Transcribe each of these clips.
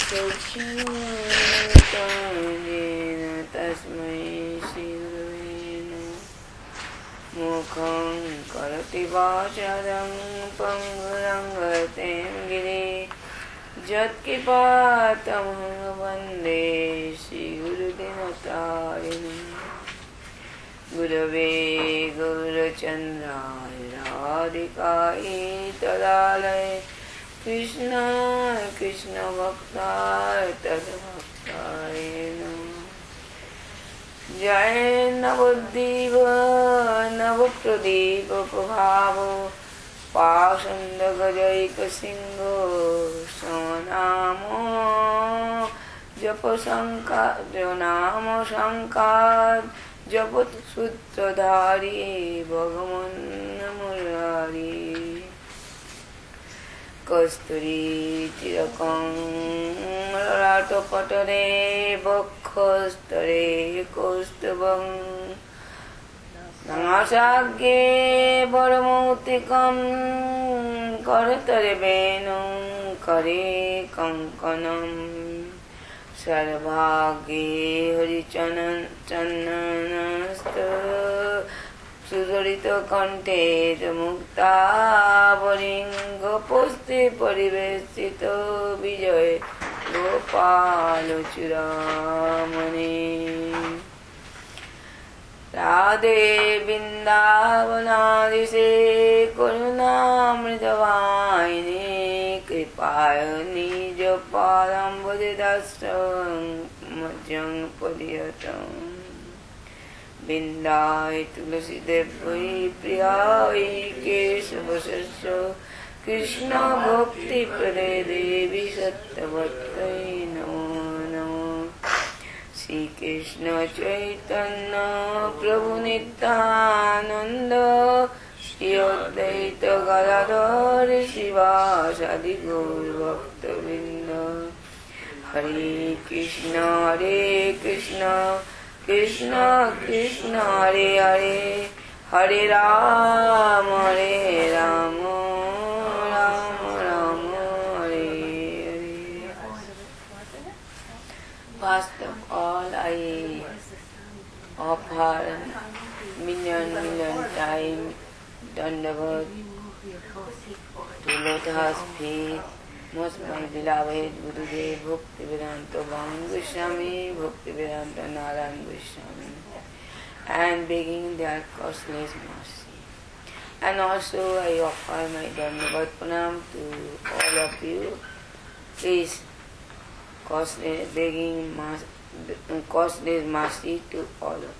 सूक्ष्मतमेन तस्मै श्रीगुरवे नमः। मुखं करोति वाचालं पङ्गुरङ्गतेन गिरिं यत्कृपातमहं वन्दे श्रीगुरुदिनतारिणम्। गुरवे गौरचन्द्राय राधिकाय तदालय कृष्णाय कृष्णभक्ताय तद्भक्ताय नमः। जय नवद्वीप नवप्रदीप प्रभाव पाषण्डगजैकसिंहो स्वनामो जपनाम शङ्कात् जपत सूत्रधारी भगवन् मुरारी। कस्तूरी तिलकं ललाटपटले वक्षस्थले कौस्तुभं नासाग्रे वरमौक्तिकं करतले वेणुं करे कङ्कणम्। सर्वाग्रे हरिचन्दनस्थ सुदरितकण्ठे मुक्तावलिङ्गपुष्टे परिवेष्टित विजय गोपालचूडामणि। राधे वृन्दावनाधीशे करुणामृतवाहिनी कृपाय निजपादाम्बुजदास्यं पदीयताम्। बिन्दाय तुलसीदेव्यै प्रियायै केशवस्य कृष्ण भक्तिप्रदे देवी सत्यवत्यै नमो नमः। श्रीकृष्ण चैतन्य प्रभु नित्यानन्द श्री अद्वैत गदाधर शिवासादि गौरभक्तवृन्द। हरे Krishna Krishna Krishna Hare Hare Hare Ram Ram Ram Hare Hare. First of all, I offer million times Dandavat to lotus feet most my beloved Gurudev Bhaktivedanta Goswami, Bhaktivedanta Narayan Goswami, and begging their costless mercy. And also I offer my Dandavat Pranam to all of you. Please begging costless mercy to all of you.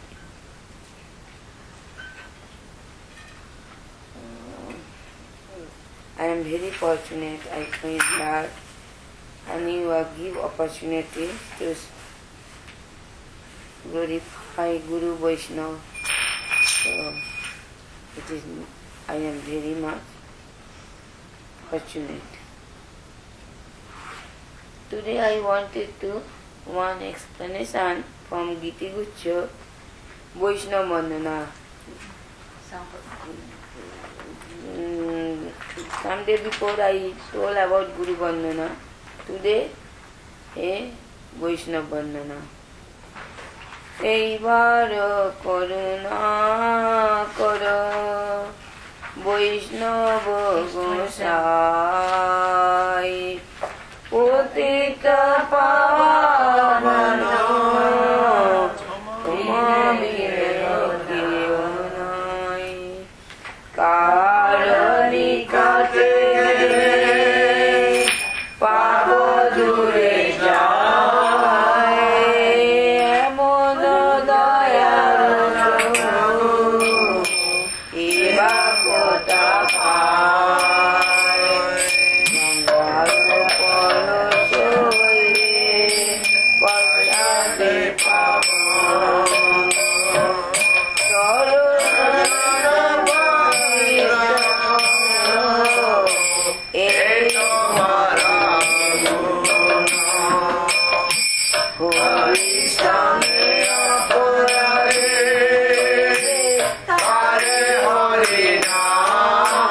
I am very fortunate, I find that, and you give opportunity to glorify Guru Vaishnava. So I am very much fortunate. Today I wanted to one explanation from Giti Guccia, Vaishnava Vandana. Some day before I told about Guru Vandana. Today, Vaishnava Vandana. Eibar karuna kara Vaishnava Gosai Patita pavana tumamira kirvanai karani kate pavo dure jai mono dayalu iba kota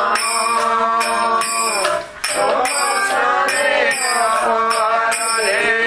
Hare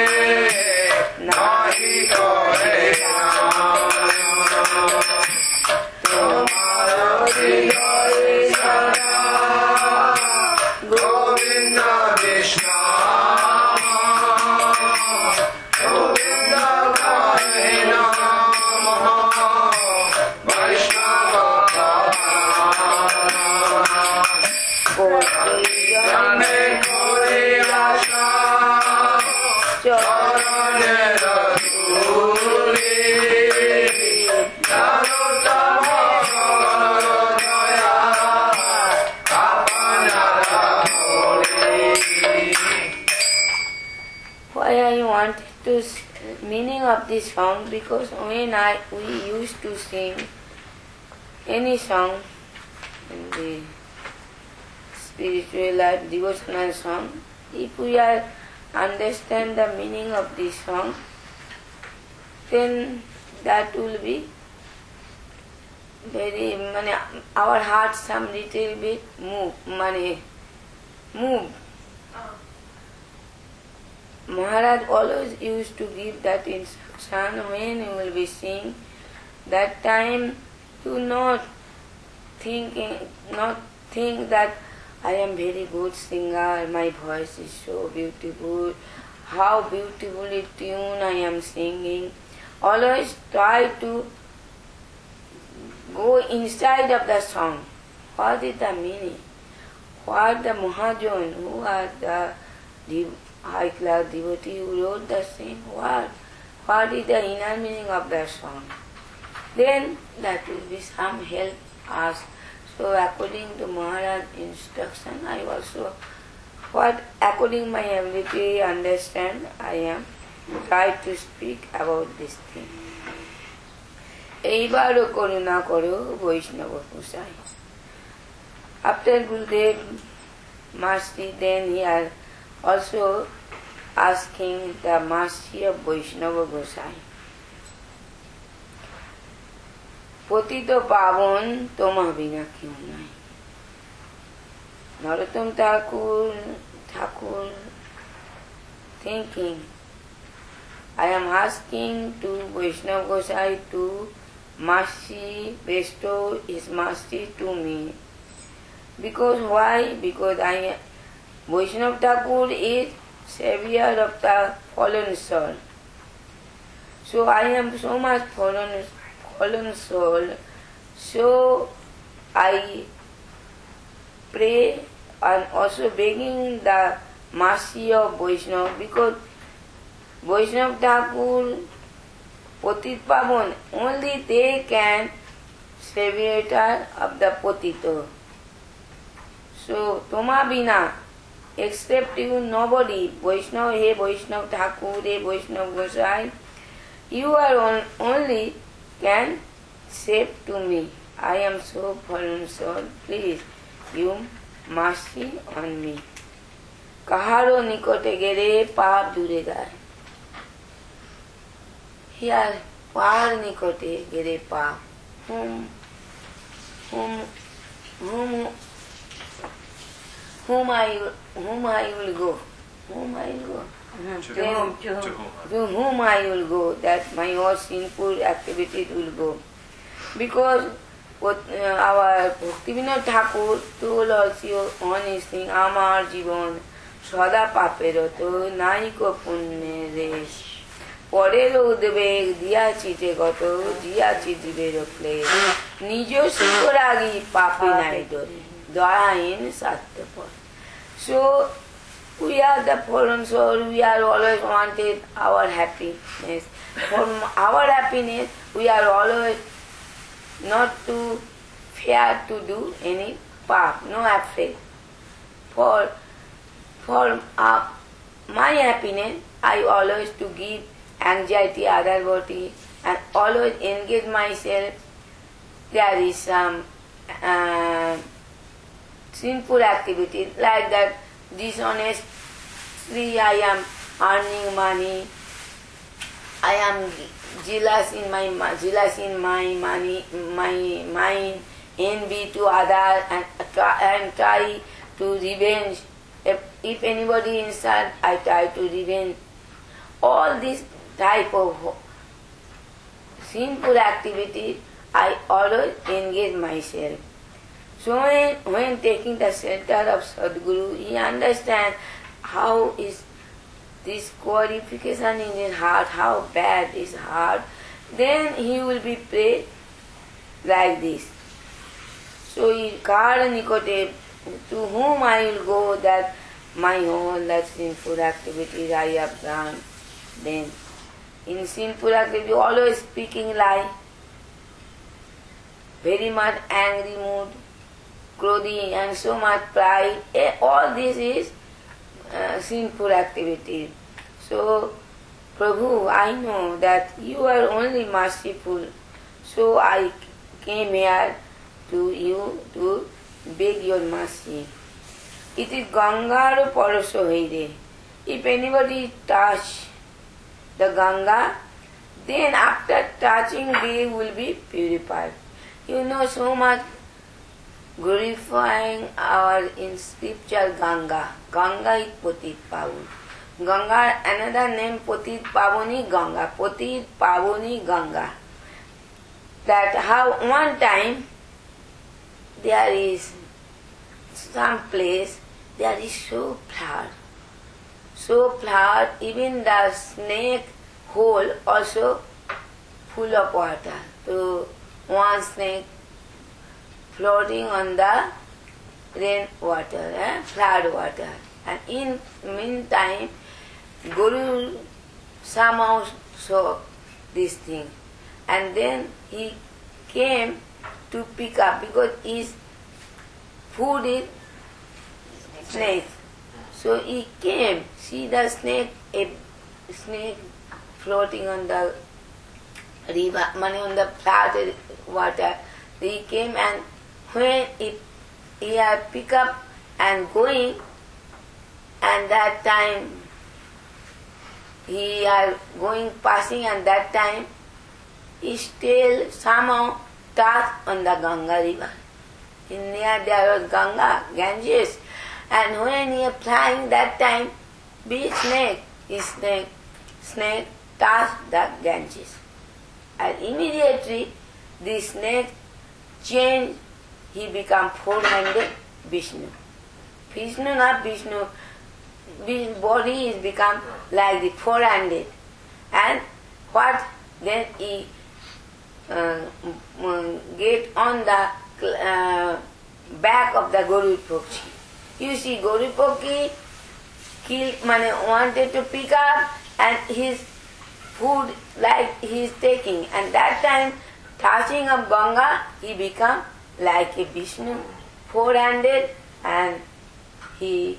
Why I wanted to meaning of this song, because when we used to sing any song in the spiritual life, devotional song, if we are understand the meaning of this song, then that will be very, our heart some little bit move. Maharaj always used to give that instruction when you will be singing. That time do not think that I am very good singer, my voice is so beautiful, how beautifully tune I am singing. Always try to go inside of the song. What is the meaning? What the Mahajan, who are the high-class devotee who wrote the same, what is the inner meaning of the song? Then that will be some help us. So according to Maharaj's instruction, I also, according my ability understand, I am try to speak about this thing. এইবারও করুণা করো বৈষ্ণব গোসাই. After Gurudev mercy, then he are also asking the mercy of Vaishnava Gosai. পতিত পাবন তোমা বিনা কেউ নাই. নরোত্তম ঠাকুর thinking, I am asking to Vaishnava Gosai to bestow his mercy to me. Because why? Because Vaishnava Thakur is savior of the fallen soul. So I am so much fallen soul. So I pray and also begging the mercy of Vaishnava, because Vaishnava Thakur, Patit Pavan, only they can savior of the Patito. So Toma Bina, except you, nobody, Vaishnava, hey Vaishnava Thakur, hey Vaishnava Gosai, you are only can save to me. I am so fallen soul, please, you mercy on me. Kaharo nikote gere paap dure gaye. Here, par nikote gere paap. Whom I will go? To whom I will go, that my all sinful activities will go. Because our Bhaktivinoda Thakur told also on his thing, Amar Jivon, Sada Paperoto, Naiko Punne Resh, Porero Udveg, Diachite Goto, Diachite Rople, Nijo Sikoragi Papi Naidori, Dwain Sattapur. So, we are the fallen soul, we are always wanted our happiness. For our happiness, we are always not to fear to do any path, no afraid. For my happiness, I always to give anxiety other body and always engage myself. There is some sinful activity like that. Dishonestly I am earning money, I am jealous in my money, my mind, envy to others, and try to revenge. If anybody insult, I try to revenge. All this type of sinful activity, I always engage myself. So when taking the center of Sadguru, he understands how is this qualification in his heart, how bad his heart, then he will be prayed like this. So he Kara Nikote, to whom I will go, that my whole sinful activities I have done. Then in sinful activity, always speaking lie, very much angry mood, clothing and so much pride, all this is sinful activity. So, Prabhu, I know that you are only merciful, so I came here to you to beg your mercy. It is Ganga Paraso Haire. If anybody touch the Ganga, then after touching they will be purified. You know, so much glorifying our in scripture Ganga. Ganga is Patit Pavon. Ganga, another name Patit Pavoni Ganga. Patit Pavoni Ganga. That how one time there is some place there is so flood, even the snake hole also full of water. So one snake floating on the rain water, flood water. And in meantime, Guru somehow saw this thing. And then he came to pick up because his food is snake. So he came, see the snake, a snake floating on the river, on the flooded water. He came, and when he had picked up and going, and that time he are going passing, and that time he still somehow touched on the Ganga river. In near there was Ganga, Ganges, and when he was flying that time, big snake, his snake touched the Ganges. And immediately the snake changed, he became four-handed Vishnu. Vishnu, not Vishnu, his body is become like the four-handed. And what then he get on the back of the Gorupokshi. You see, Gorupokshi wanted to pick up and his food like he is taking, and that time touching of Ganga, he become like a Vishnu, four-handed, and he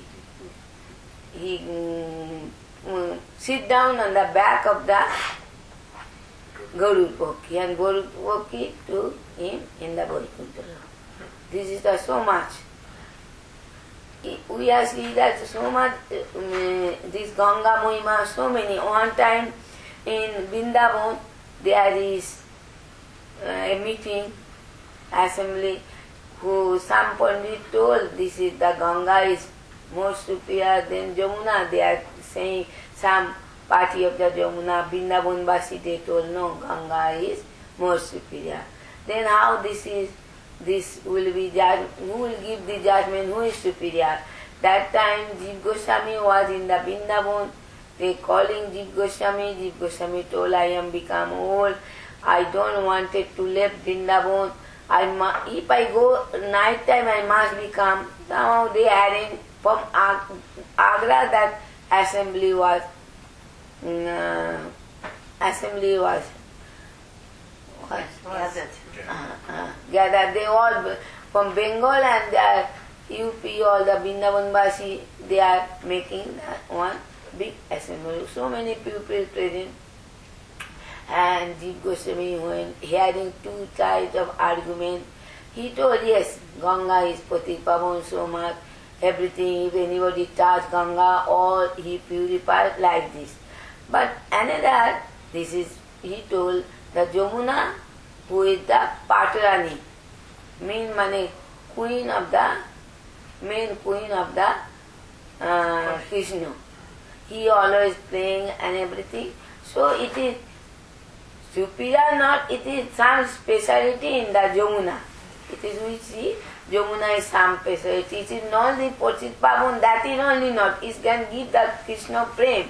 sit down on the back of the Gorupokshi, and Gorupokshi to him in the Vaikuntha. This is the so much. We are see that so much, this Ganga Mohima, so many. One time in Vrindavan, there is a meeting, assembly, who some Pandit told this is the Ganga is more superior than Jamuna. They are saying some party of the Jamuna, Vrindavan Basi, they told no, Ganga is more superior. Then how this will be judged, who will give the judgment, who is superior? That time Jiva Goswami was in the Vrindavan, they calling Jiva Goswami told, I am become old, I don't wanted to leave Vrindavan, if I go night time I must become, somehow they arranged from Agra that assembly was gathered. They all from Bengal and UP, all the Vrindavanbasi, they are making one big assembly. So many people present. And Jiva Goswami, when hearing two sides of argument, he told, yes, Ganga is Patit Pavon so much, everything, if anybody touch Ganga, all he purified like this. But another, this is, he told, the Jamuna, who is the Patarani, main queen of the Krishna. He always playing and everything. So it is superior, not it is some speciality in the Jamuna. It is we see Jamuna is some speciality. It is not the Patit Pavon, that is only not. It can give the Krishna prem.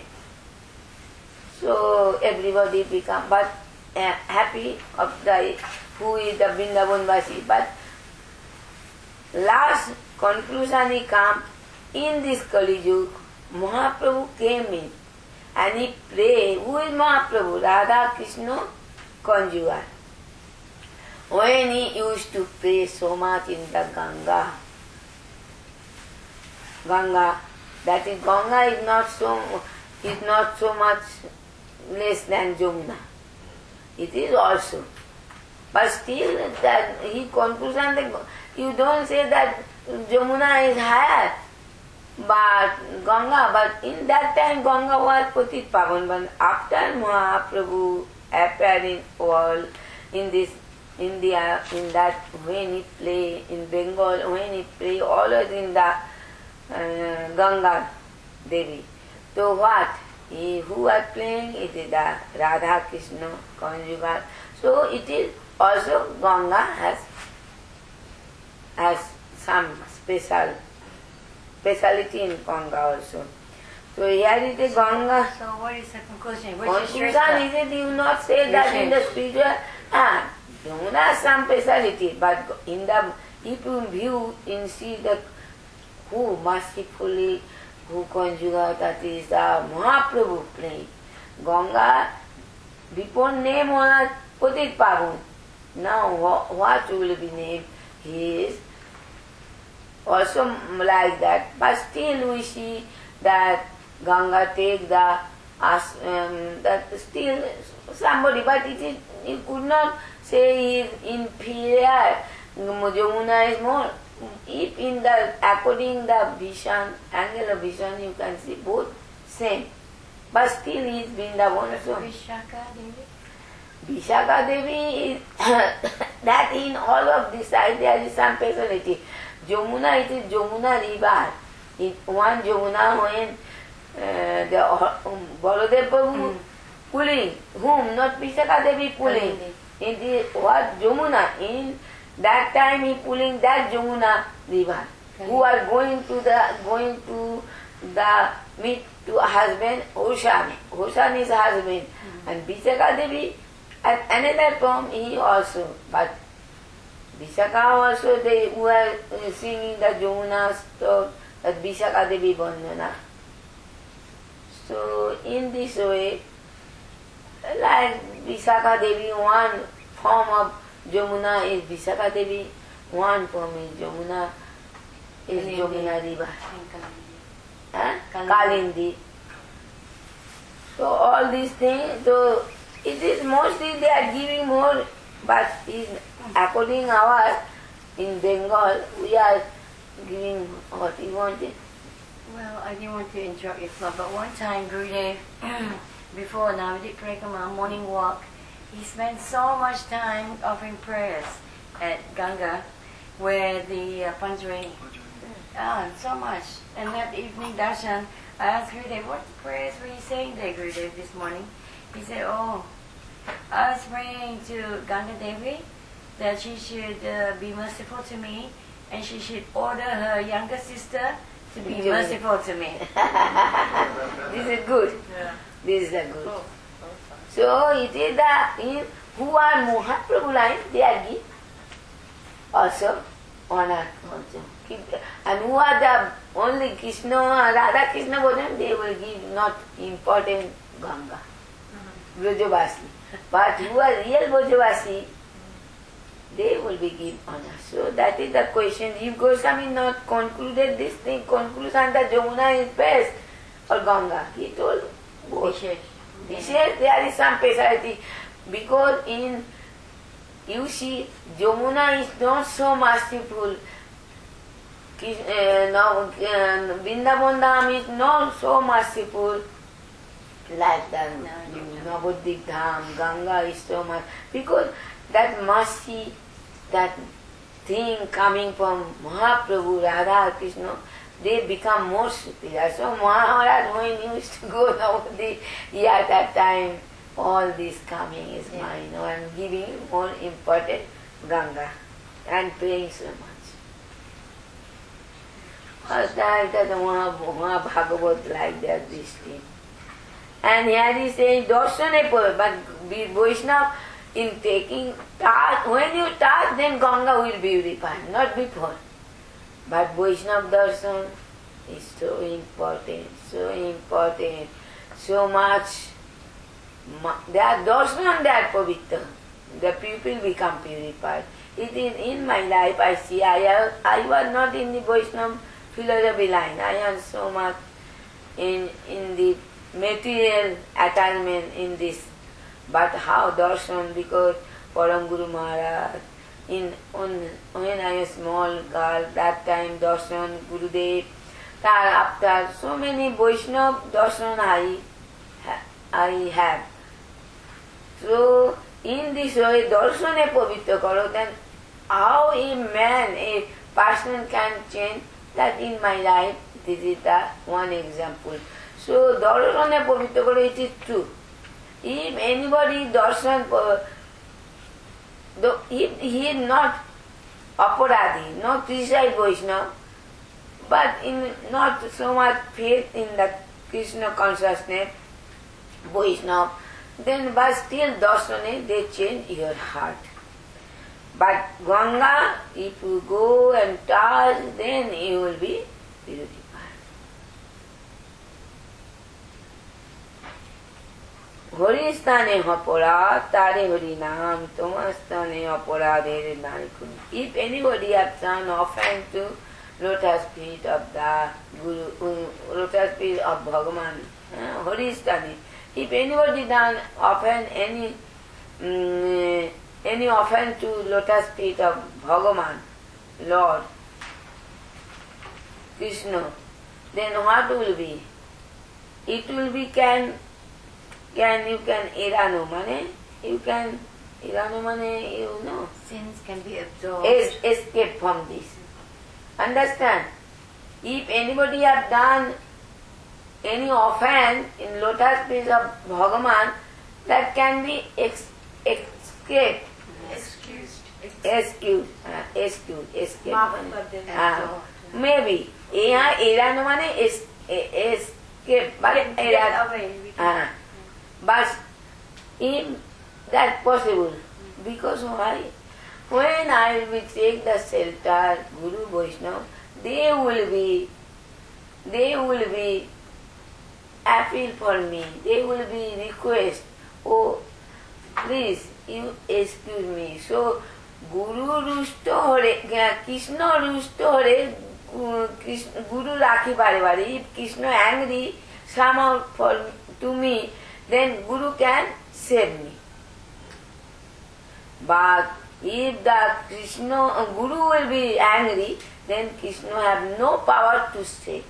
So everybody become but happy of the who is the Vrindavanbasi. But last conclusion he come in this Kali Yuga, Mahaprabhu came in and he prayed. Who is Mahaprabhu? Radha Krishna conjugal. When he used to pray so much in the Ganga, that is Ganga is not so is not so much less than Jamuna. It is also. But still, that he conclusion that you don't say that Jamuna is higher, but Ganga. But in that time, Ganga was Patit Pavan. But after Mahaprabhu appeared in world, in this India, in that when he play in Bengal, when he play always in the Ganga Devi. So what? Who are playing? It is the Radha Krishna conjugal. So it is also Ganga has some speciality in Ganga also. So here it is Ganga. So what is the conclusion? Conclusion is that you not say that in the spiritual. Yamuna has some speciality, but in the if you view in see that who mercifully who conjugal, that is the Mahaprabhu playing. Ganga before name was Patit Pavan. Now what will be named? He is also like that, but still we see that Ganga take the that still somebody, but it is, you could not say he is inferior. Jamuna is more. If in the according the vision, angle of vision, you can see both same, but still he is Vrindavan. So Vishaka Devi? Vishaka Devi is that in all of this side there is some personality. Jamuna, it is Jamuna river. In one Jamuna when the Baladev Prabhu pulling, whom not Vishaka Devi pulling. In the what Jamuna, in that time he pulling that Jamuna river. Who are going to the meet to husband Hoshan. Hoshan is husband. And Vishaka Devi at another form he also. But Vishaka also they were singing the Jamuna so that Vishaka Devi Bandhana. So in this way, like Vishaka Devi, one form of Jamuna is Vishaka Devi, one form is Jamuna is Jamuna river. Kalindi. So all these things, so it is mostly they are giving more, but in according our in Bengal we are giving what we wanted. Well, I didn't want to interrupt your flow, but one time Gurudev, before Navadip Parakama morning walk, he spent so much time offering prayers at Ganga, where the Panjwani. So much. And that evening darshan, I asked Gurudev, what prayers were you saying there, Gurudev, this morning? He said, I was praying to Ganga Devi that she should be merciful to me, and she should order her younger sister to be merciful to me. This is good. Yeah. This is good. So it is the who are Mahaprabhu line, they are give also honor also. And who are the only Krishna, Radha Krishna Bhojan, they will give not important Ganga, Brajavasi. But who are real Brajavasi, they will be given honor. So that is the question. If Goswami not concluded this thing, conclusion that Jamuna is best or Ganga, he told both. Vishesh, there is some speciality because in you see Jamuna is not so merciful. Now Vrindavan Dham is not so merciful like the Navadvip Dham. Ganga is so much because that mercy, that thing coming from Mahaprabhu, Radha, Krishna, they become more superior. So Maharaj, when he used to go Navadvip, at that time, all this coming is mine. I am giving more important Ganga and praying so much. First time that Mahabhagavat like that, this thing. And here he is saying, Darshane Pur, but Vaishnava, in taking touch, when you touch, then Ganga will be purified, not before. But Vaishnava darshan is so important, so much. They are darshan, they are pavitra. The people become purified. It is in my life I see, I was not in the Vaishnava philosophy line. I am so much in the material attachment in this. But how darshan? Because Param Guru Maharaj, when I was small girl, that time darshan, Gurudev, after so many Vaishnava darshan I have. So in this way, darshan pavitra karo, then how a man, a person can change, that in my life, this is the one example. So darshan pavitra karo, it is true. If anybody darshan, if he is not aparadhi, not precise Vaishnava, but in not so much faith in the Krishna consciousness, Vaishnava, then but still darshan, they change your heart. But Ganga, if you go and touch, then you will be purified. Hori stane apara, tare Hari Nam, Tomastane aparadhere naikun. If anybody has done offense to lotus feet of the Guru, lotus feet of Bhagavan, Hori stane. If anybody done offense any offense to lotus feet of Bhagavan, Lord Krishna, then what will be? It will be irano mane, you know. Sins can be absorbed. Escape from this. Understand? If anybody have done any offense in lotus feet of Bhagavan, that can be escaped. Excused. Maybe. Irano mane escape. But if that possible, because why? When I will take the shelter, Guru Vaishnava, they will be appeal for me. They will be request, oh, please, you excuse me. So, Guru rusto hore, Krishna rusto hore, Guru rakhi bare bare. If Krishna angry somehow to me, then Guru can save me. But if the Guru will be angry, then Krishna have no power to save.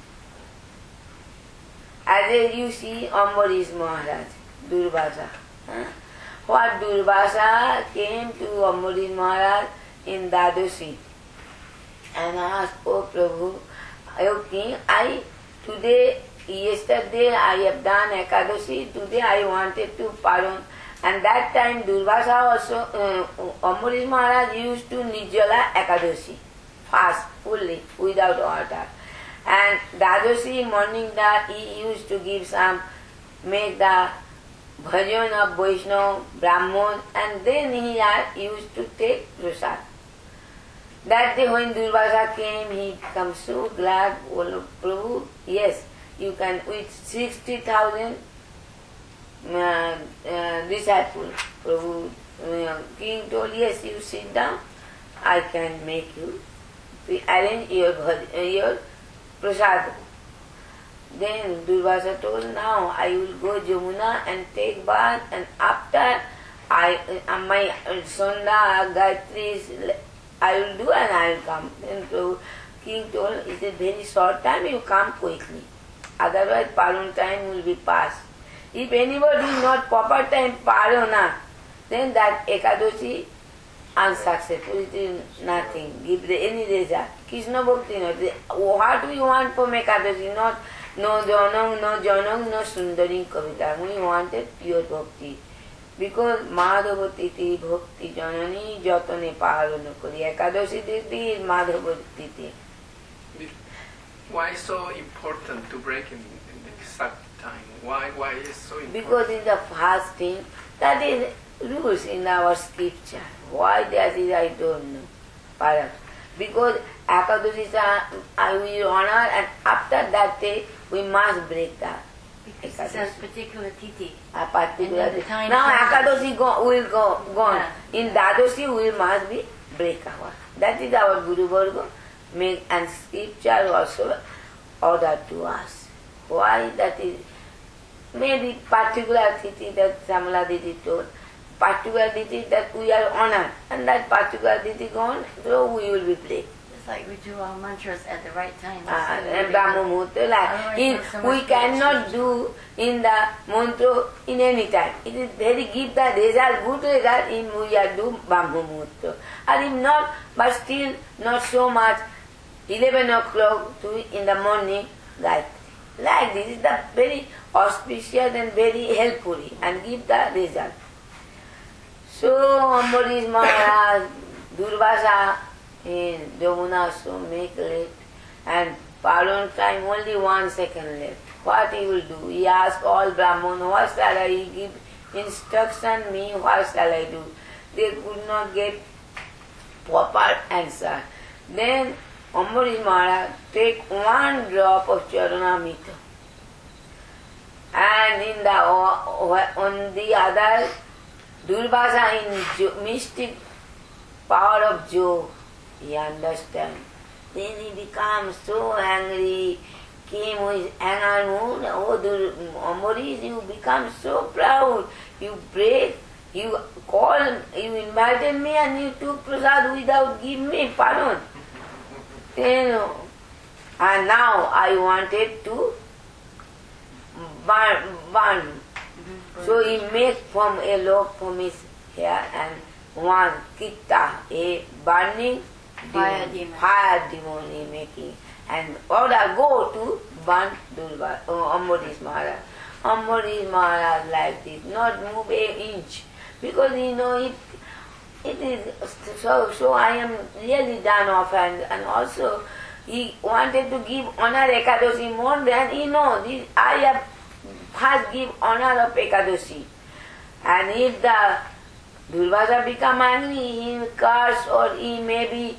As you see Ambarish Maharaj, Durvasa. What Durvasa came to Ambarish Maharaj in Dadoshi and asked, oh Prabhu, oh King, yesterday I have done Ekadashi, today I wanted to pardon. And that time Durvasa also, Ambarish Maharaj used to Nirjala Ekadashi, fast, fully, without water. And Dadoshi morning that he used to give make the bhajan of Vaishnava, Brahman, and then he used to take prasad. That day when Durvasa came, he became so glad, oh Prabhu, yes, you can, with 60,000 disciples, Prabhu, King told, yes, you sit down, I can make you, arrange your prasad. Then Durvasa told, now I will go Jamuna and take bath, and after my Sandha, Gayatri, I will do and I will come. Then King told, it is very short time, you come quickly. Otherwise, Parun time will be past. If anybody not proper time Paruna, then that Ekadashi unsuccessful. It is nothing. Give any result. Krishna Bhakti not. What do you want from Ekadashi? Not no Janam, no Sundari Kavita. We wanted pure Bhakti. Because Madhava Titi Bhakti Janani Jatane Parana Kori. Ekadashi Titi is Madhava Titi. Why so important to break in the exact time? Why is so important? Because in the fasting, that is rules in our scripture. Why that is, I don't know. Because Ekadashi I will honor, and after that day we must break that. Because it's a particular titi. A particular titi. Now Ekadashi will go gone. Yeah. In Dadoshi we must be break our. That is our Guru Varga. Make and scripture also order to us. Why that is? maybe particular Tithi that Samala Didi told, particular Tithi that we are honored, and that particular Tithi gone, so we will be playing. It's like we do our mantras at the right time. Brahma Muhurta, like we cannot do in the mantra in any time. It is very give the result, good result in we are do Brahma Muhurta. And if not, but still not so much, 11 o'clock to in the morning, like this is the very auspicious and very helpful and give the result. So Ambarish Maharaj, Durvasa in Jamuna so make late and pardon time only 1 second left. What he will do? He asked all Brahmans, what shall I give instruction me, what shall I do? They could not get proper answer. Then Ambarish Maharaj take 1 drop of Charanamrita and in the on the other Durvasa in mystic power of Jog, he understands. Then he becomes so angry, came with anger mood. Oh, Ambarish, you become so proud. You prayed, you called, you invited me and you took prasad without giving me pardon. Then, and now I wanted to burn. So he make from a lock from his hair and 1 kitta, a burning Fire demon he making. And order go to burn Ambarish Maharaj. Ambarish Maharaj like this, not move an inch. Because it is so I am really done off and also he wanted to give honor Ekadashi more than this, I have first give honor of Ekadashi. And if the Durvasa become angry, he will curse or he maybe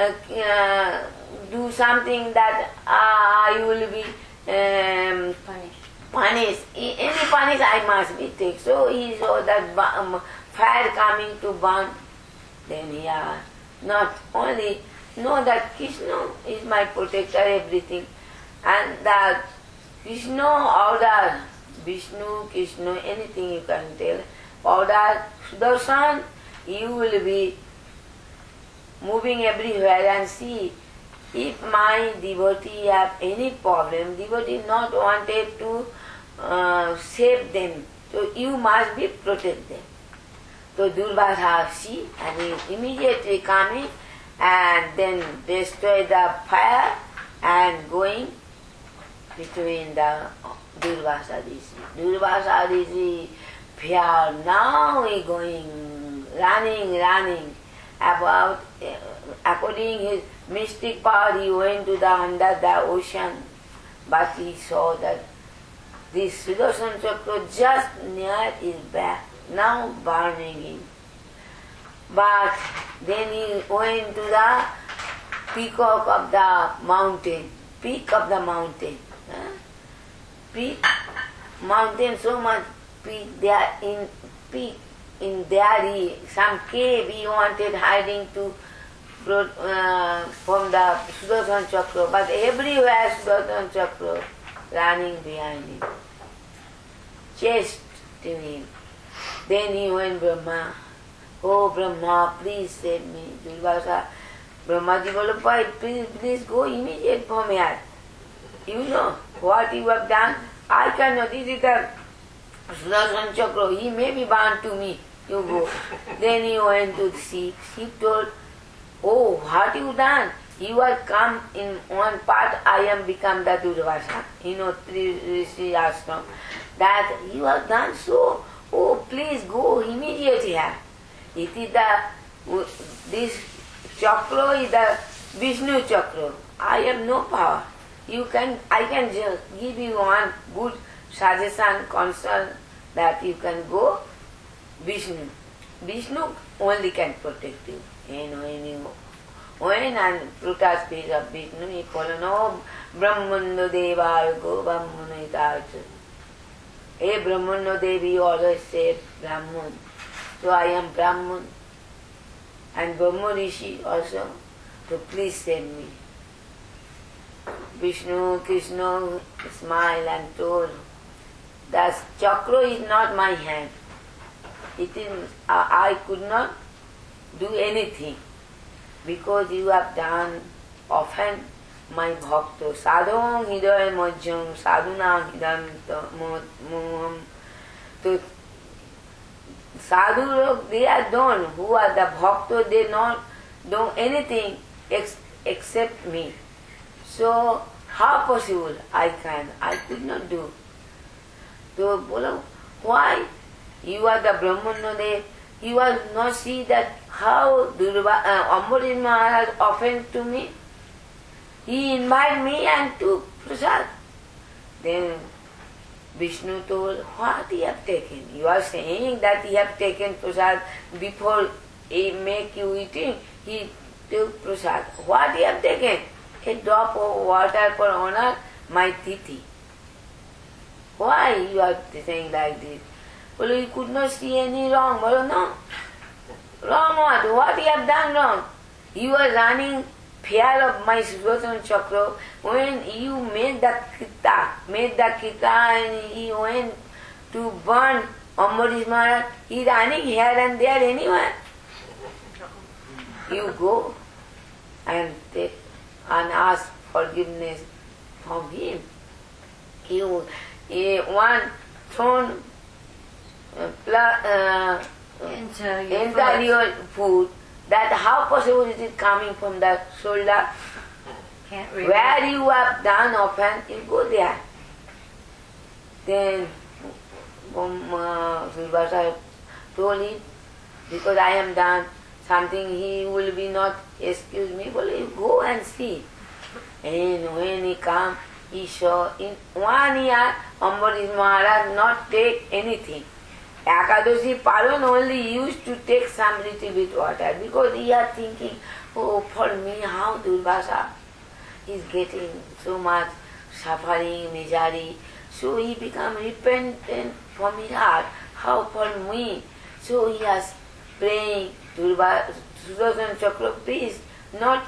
do something that I will be punished. Any punish I must be take. So he saw that fire coming to burn. Then not only know that Krishna is my protector, everything. And that Krishna order, Vishnu, Krishna, anything you can tell, order Sudarshan, you will be moving everywhere and see if my devotee have any problem, devotee not wanted to save them, so you must be protect them. So Durvasa see and he immediately coming and then destroy the fire and going between the Durvasa Rishi. Durvasa Rishi fear, now he going, running. About according his mystic power, he went to the under the ocean, but he saw that this Sudarshan Chakra just near his back, now burning him. But then he went to the peacock of the mountain, peak of the mountain. Peak, mountain, so much peak there in peak. In there, some cave he wanted hiding to from the Sudarshan Chakra, but everywhere Sudarshan Chakra running behind him, chased him. Then he went Brahma. Oh Brahma, please save me. Durvasa, Brahmaji said, please go immediate from here. You know what you have done? I cannot. This is the Sudarshan Chakra. He may be bound to me. You go. Then he went to the sheep. Sheep told, oh, what you done? You are come in one part, I am become the Durvasa. Rishi Ashram. That you have done so. Oh, please go immediately here. It is this chakra is the Vishnu chakra. I have no power. I can just give you one good suggestion, concern that you can go Vishnu. Vishnu only can protect you. When and Plutarch's page of Vishnu, he follow no Brahmano Devaya go Brahmano Itacha. Hey Brahmano Devi always said Brahman. So I am Brahman. And Brahma Rishi also. So please save me. Vishnu, Krishna smiled and told, the chakra is not my hand. It is, I could not do anything because you have done often my bhakta. Sadham hidaya majjam, sadhuna hidayam moham. So, sadhu, they are done. Who are the bhakta? They not do anything except me. So, how possible I could not do. So, bolo, why? You are the Brahmanadev. You will not see that how Ambarish Maharaj offended to me. He invited me and took prasad. Then Vishnu told, what he have taken? You are saying that he have taken prasad before he make you eating. He took prasad. What he have taken? A drop of water for honor my tithi. Why you are saying like this? Well, you could not see any wrong. Well, no. Wrong what? What you have done wrong? You are running fear of my Sudarshan Chakra. When you made the kita and he went to burn Ambarish Maharaj, he running here and there anywhere. You go and take and ask forgiveness from him. You one thrown enter your food, that how possible is it coming from the shoulder? Where you have done often, you go there. Then Srivasa told him, because I am done something, he will be not excuse me. Well, you go and see. And when he come, he saw in 1 year Ambarish Maharaj not take anything. Ekadashi Paran only used to take some little bit water because he is thinking, oh, for me, how Durvasa is getting so much suffering, misery. So he become repentant from his heart. How for me? So he is praying, Sudarshan Chakra, please, not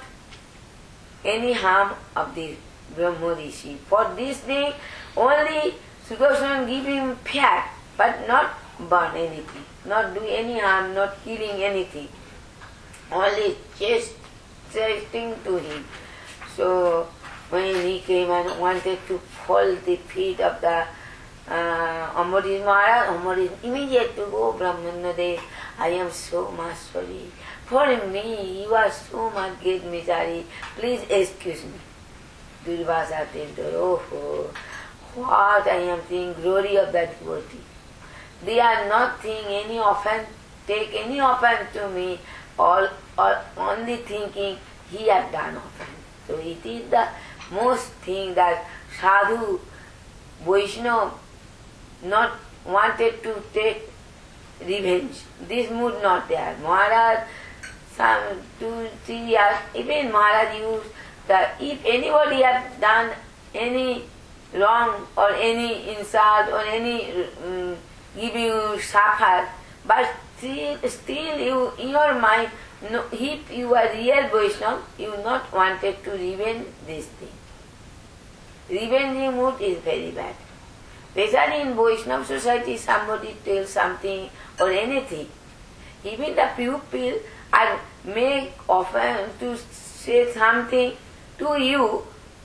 any harm of the Brahma Rishi. For this thing, only Sudarshan give him fat, but not burn anything, not do any harm, not killing anything, only chasing to him. So when he came and wanted to fall the feet of the Ambarish Maharaj, Ambarish immediate to go, Brahmanadev, I am so much sorry. For me, you are so much great misery. Please excuse me. Durvasa told, oh, what I am seeing, glory of the devotee. They are not thinking any offense, take any offense to me, or only thinking he has done offense. So it is the most thing that sadhu, Vaishnava, not wanted to take revenge. This mood not there. Maharaj, some 2-3 years, even Maharaj used that if anybody has done any wrong or any insult or any giving you suffer, but still you in your mind, no, if you are real Vaishnava, you not wanted to revenge this thing. Revenging mood is very bad. Especially in Vaishnava society, somebody tells something or anything. Even the pupil are make often to say something to you,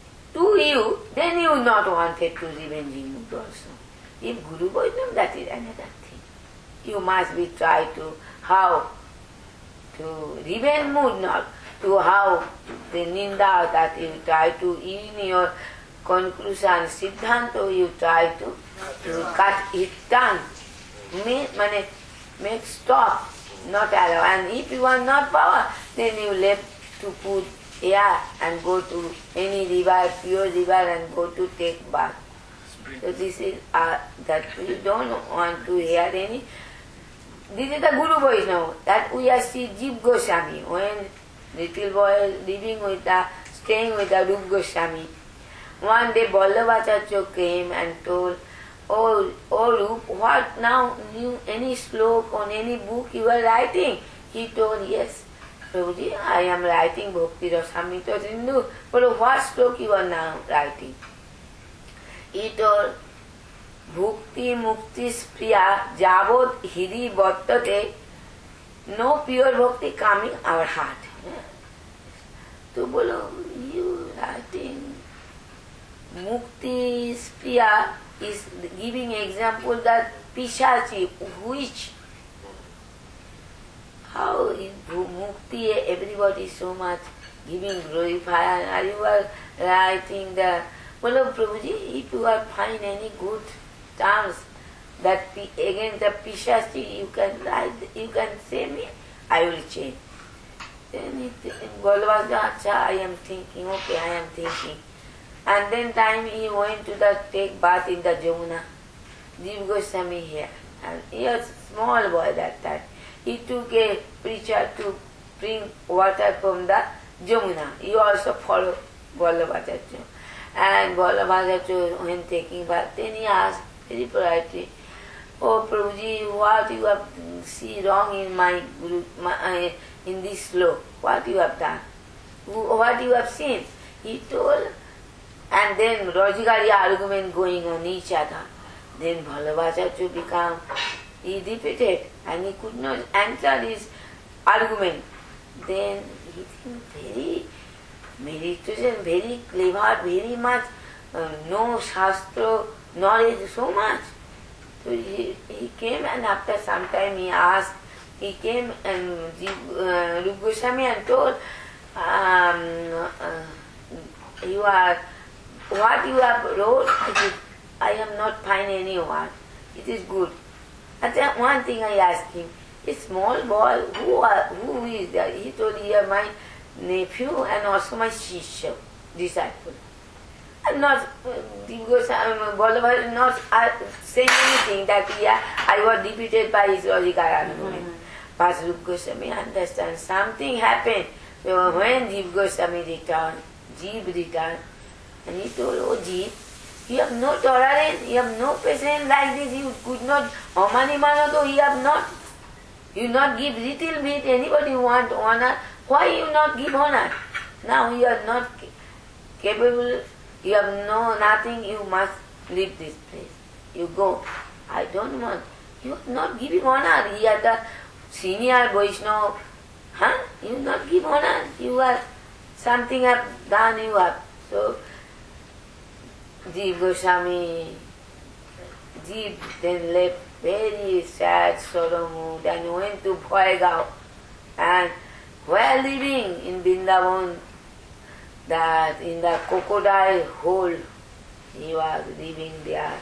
then you not wanted to revenging mood also. If Guru Vaishnava, that is another thing. You must be try to how to revenge mood, not to how the ninda that you try to in your conclusion, siddhanta you try to cut it down. Make stop, not allow. And if you are not power, then you left to put air and go to any river, pure river, and go to take bath. So this is that we don't want to hear any. This is the Guru Vaishnava, that we are see Jiva Goswami, when little boy living with staying with the Rupa Goswami. One day Vallabhacharya came and told, oh Rup, what now, any slok on any book you are writing? He told, yes, Prabhuji, I am writing Bhakti Rasamrita Sindhu. But what slok you are now writing? He told, Bhukti Mukti Spriya Javod Hiri Bhattate, no pure bhakti coming our heart. To bolo, you writing Mukti Spriya is giving example that Pishachi, which how in Mukti everybody so much giving glorify, and you are writing the well, Prabhuji, if you are find any good terms that against the Pishachi, you can write, you can say me, I will change. Then Balabhadra, acha, I am thinking, okay, I am thinking. And then time he went to the take bath in the Jamuna. Jiva Goswami here. And he was small boy that time. He took a preacher to bring water from the Jamuna. He also followed Vallabhacharya. And Vallabhacharya, when taking bath, then he asked very politely, oh Prabhuji, what you have see wrong in my group, in this slope? What you have done? What you have seen? He told, and then Rajigari argument going on each other. Then Vallabhacharya became, he repeated, and he could not answer his argument. Then he think very meditation, very clever, very much, no shastra knowledge so much. So he came, and after some time he asked, he came and Rupa Goswami and told, you are, what you have wrote, I am not find any word. It is good. And then one thing I asked him, a small boy, who is that? He told, he is my nephew and also my shishya, disciple. I'm not, Vallabhacharya not saying anything that I was defeated by his logical argument. But Rupa Goswami understands something happened. So when Jiva Goswami returned, and he told, oh Jiva, you have no tolerance, you have no patience like this, you could not, Omani Manato, you have not, you not give little bit, anybody want honor, why you not give honor? Now you are not capable, you have no nothing, you must leave this place. You go. I don't want. You are not giving honor. You are the senior Vaishnava. Huh? You not give honor. You are something have done, you have. So Jiva Goswami, Jiva then left very sad sorrow mood and went to Bhoyagaon. And while living in Vrindavan, that in the crocodile hole, he was living there.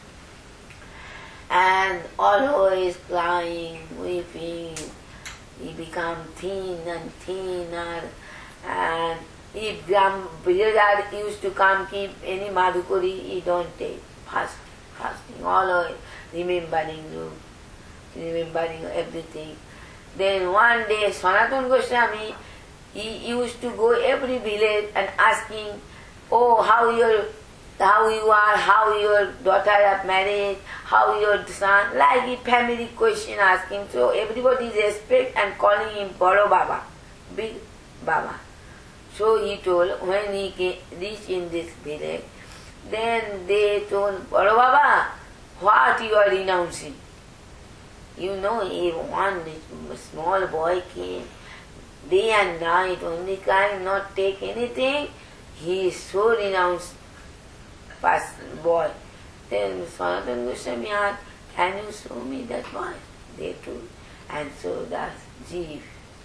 And always crying, weeping. He became thin and thinner. And if Brother used to come keep any madhukari, he don't take. Fasting, always remembering you, remembering everything. Then one day Sanatana Goswami, he used to go every village and asking, oh, how you are, how your daughter have married, how your son, like a family question asking. So everybody respect and calling him Baro Baba, big Baba. So he told, when he reached in this village, then they told, Baro Baba, what you are renouncing? You know, if one small boy came, day and night, only crying, not take anything, he is so renounced past boy. Then Sanatana Goswami asked, can you show me that boy? They told. And so that's Jiva.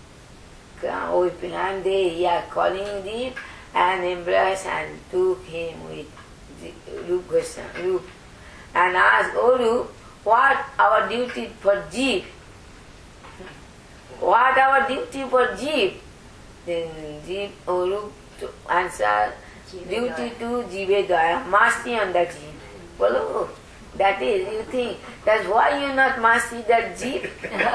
And they are calling Jiva and embraced and took him with Rupa Goswami. And asked, oh Rupa, what our duty for Jiva? What our duty for Jiva? Then Jiva, Rupa answered, duty to Jivedaya, mercy on the Jiva. Well, that is, you think, that's why you not mercy that Jiva?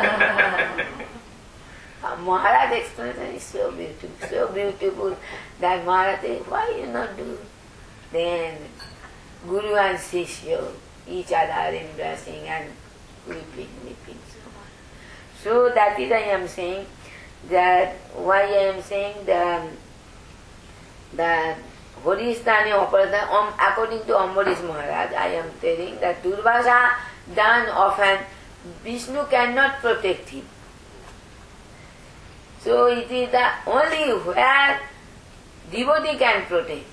Maharaj explanation is so beautiful that Maharaj, why you not do? Then Guru and Shishya, each other embracing and weeping so much. So that is I am saying that, why I am saying that Horistani Oparada, according to Ambarish Maharaj, I am telling that Durvasa done often, Vishnu cannot protect him. So it is the only where devotee can protect.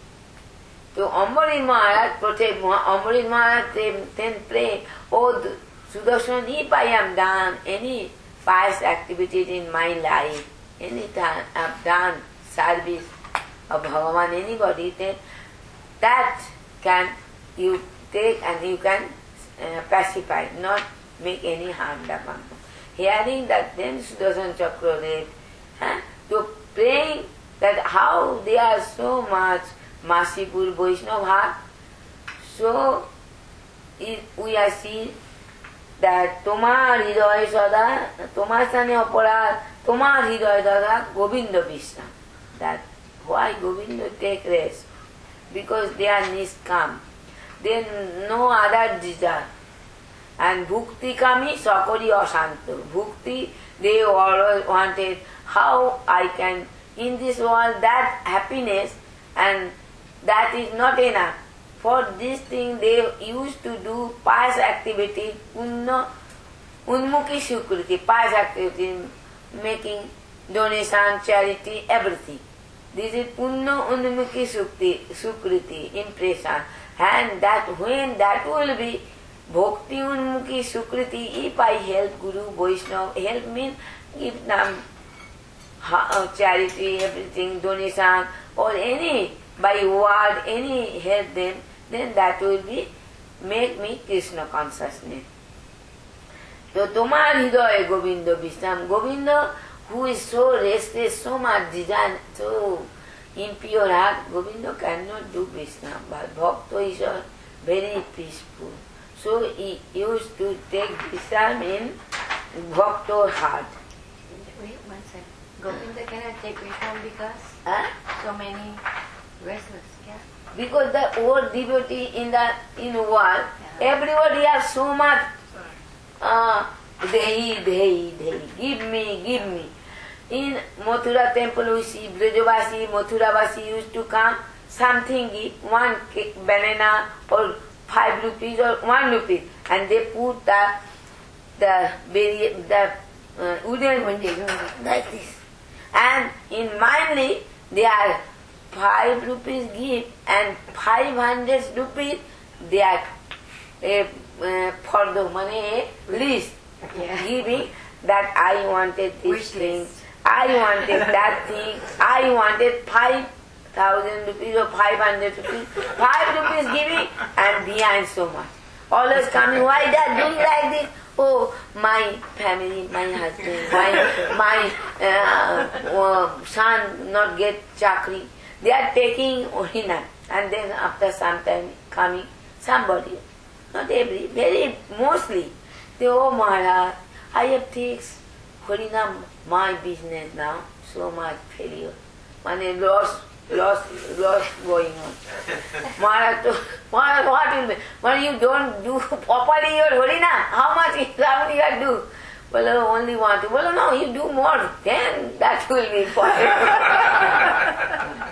So Ambarish Maharaj protect, Ambarish Maharaj then pray, oh Sudarshan, if I am done any pious activities in my life, any time I have done service of Bhagavan, anybody, then that can you take and you can pacify, not make any harm. Hearing that, then Sudarshan Chakra read, to praying that how they are so much merciful Vaishnava heart, so we are seeing that Tomar Hidaya Sada, Tomar Sane Aparad, Tomar Hidaya Dada, Govinda Vishnu. That why Govinda take rest? Because they are niskam. Then no other desire. And Bhukti Kami Sakori Asanto. Bhukti, they always wanted how I can, in this world, that happiness, and that is not enough. For this thing they used to do pious activity, Unmukhi Sukriti, pious activity, making donation, charity, everything. This is Punna Unmukhi Sukriti, impression. And that when that will be Bhakti Unmukhi Sukriti, if I help Guru, Vaishnava, help means give them charity, everything, donation, or any, by word, any help them, then that will be make me Krishna consciousness. So Tomar Hidaya Govinda Vishnu, Govinda who is so restless, so much desire, so impure heart, Govinda cannot do Vishnu, but Bhakta is very peaceful. So he used to take Vishnu in Bhakta heart. Wait one second. Govinda cannot take Vishnu because so many restless, yeah? Because the old devotee in the world, everybody has so much Dehi, give me. In Mathura temple we see Brajavasi, Mathuravasi used to come, something give, one banana or 5 rupees or 1 rupee, and they put the wooden like this. And in Manli, they are 5 rupees give and 500 rupees they are for the money list giving that I wanted this thing, I wanted that thing, I wanted 5,000 rupees or 500 rupees, 5 rupees giving and behind so much. Always coming, why they are doing like this? Oh, my family, my husband, my son not get chakri. They are taking Harinam, and then after some time coming somebody, not every, very mostly, they, oh Maharaj, I have takes Harinam, my business now, so much failure. One loss going on. Maharaj, what will be? When you don't do properly your Harinam, how much Islam you have to do? Well, I only want to. Well, no, you do more, then that will be possible.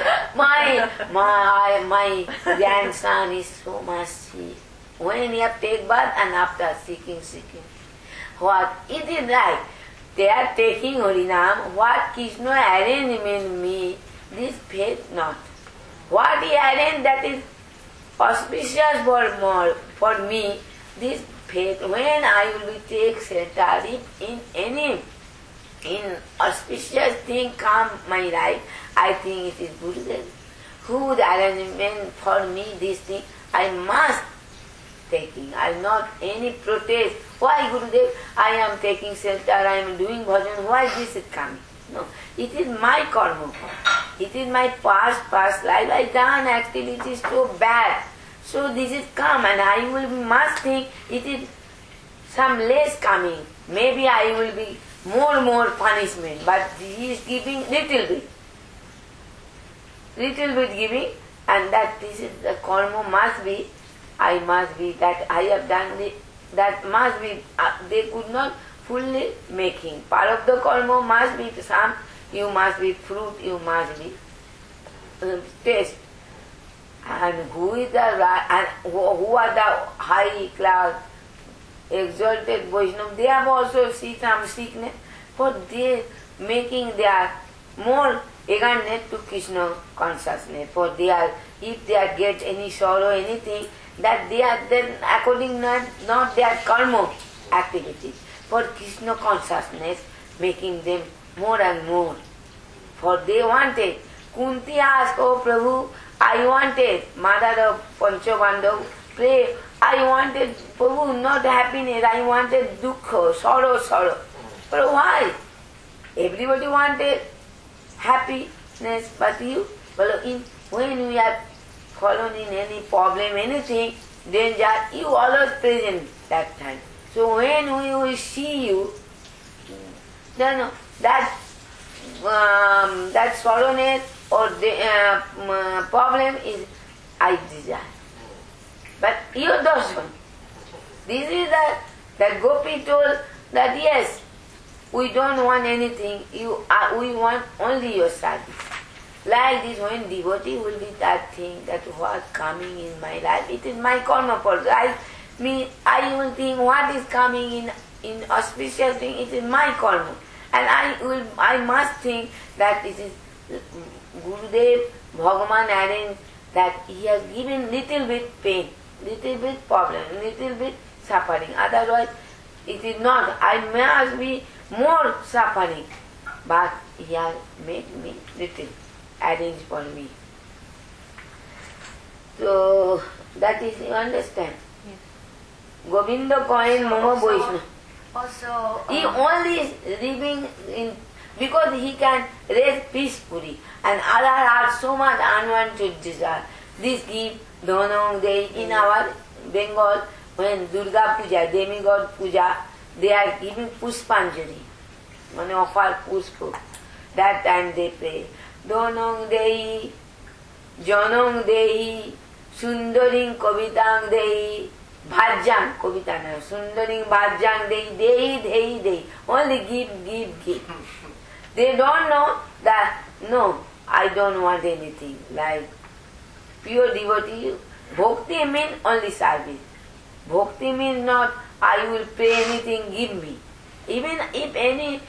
My grandson is so much sick. When he have take bath and after seeking. What? It is right. They are taking Harinam. What Krishna arranged in me, this faith not. What he arranged, that is auspicious for me, this faith. When I will be take shelter, in any auspicious thing come my life, I think it is Gurudev. Who the arrangement for me this thing, I must taking. I am not any protest. Why Gurudev? I am taking shelter, I am doing bhajan, why this is coming? No, it is my karma. It is my past life. I done activities so bad. So this is come and I will must think it is some less coming. Maybe I will be more punishment, but he is giving little bit giving, and that this is the karma must be, I must be, that I have done it, that must be, they could not fully making. Part of the karma must be some, you must be fruit, you must be test. And who is the and who are the high class exalted Vaishnava? They have also see some sickness, but they making their more eagerness to Krishna consciousness. For they are, if they are get any sorrow, anything, that they are then according not their karma activities, for Krishna consciousness making them more and more. For they wanted. Kunti asked, "Oh Prabhu, I wanted," mother of Panchabandav, pray, "I wanted, Prabhu, not happiness, I wanted dukkha, sorrow. But why? Everybody wanted happiness, but you, well, when we are fallen in any problem, anything, danger, you always present that time. So when we will see you, then that sorrowness or the problem is I desire. But you darshan. This is that Gopi told that yes, we don't want anything, we want only your service. Like this, when devotee will be that thing, that what coming in my life, it is my karma for I will think what is coming in auspicious thing, it is my karma. And I must think that this is Gurudev, Bhagavan arranged that he has given little bit pain, little bit problem, little bit suffering. Otherwise, it is not. I must be more suffering. But he has made me little, arranged for me. So, that is, you understand? Yes. Govinda coin Mama Vaishnava. Also, He only is living in, because he can rest peacefully, and others are so much unwanted desire. This give Dhanong, they in our Bengal, when Durga Puja, demigod Puja, they are giving Puspanjali, when offer Puspa. That time they pray. Dhanong Dehi, Janong Dehi, Sundaring Kavitang Dehi, Bhajang, Kavita na, Sundaring Bhajang Dehi, only give. They don't know that, no, I don't want anything. Like pure devotee, bhakti means only service. Bhakti means not, I will pay anything, give me. Even if any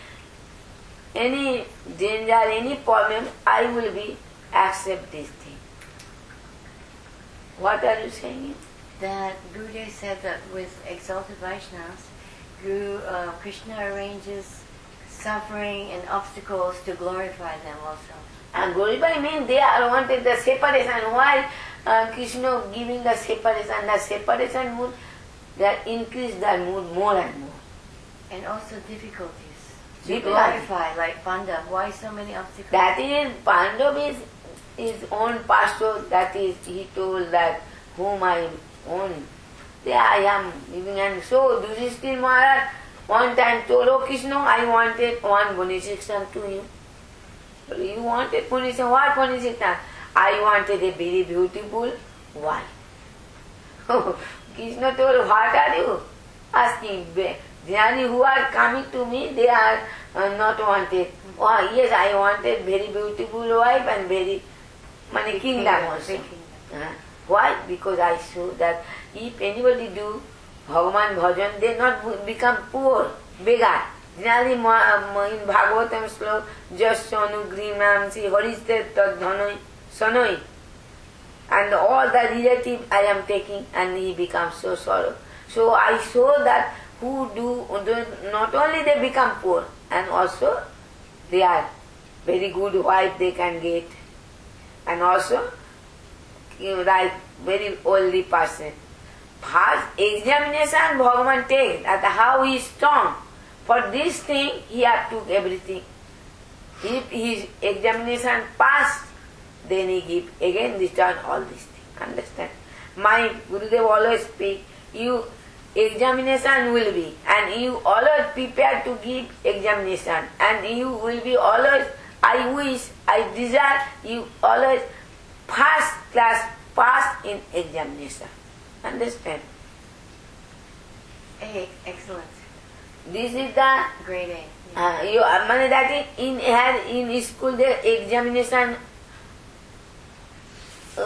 danger, any problem, I will be accept this thing. What are you saying? that Gurudev said that with exalted Vaishnavas, Krishna arranges suffering and obstacles to glorify them also. And glorify means they are wanted the separation. Why Krishna giving the separation mood, that increase the mood more and more. And also difficulties. To Difficulties. glorify, like Pandav. Why so many obstacles? That is, Pandav is his own pastor, that is, he told that whom I own, there I am living. And so Yudhishthira Maharaj one time told, "Oh Krishna, I wanted one Bonishiksan to you." But you wanted Bonishiksan, what Bonishiksan? I wanted a very beautiful wife. Krishna told, "What are you asking? Jnani who are coming to me, they are not wanted." "Oh yes, I wanted very beautiful wife and very kingdom also." Why? Because I saw that if anybody do Bhagavan bhajan, they not become poor, beggar. Generally in Bhagavatam slok, just anugrimam si hariste tad dhanoi sanoi. And all the relative I am taking, and he becomes so sorrow. So I saw that who do not only they become poor, and also they are very good wife they can get, and also like very oldly person. First examination Bhagavan takes that how he is strong. For this thing he have took everything. If his examination pass, then he give again return all these things. Understand? My Gurudev always speak, you examination will be, and you always prepare to give examination, and you will be always, I wish, I desire, you always first class pass in examination. Understand? A, excellent. This is the Grade A. that in school the examination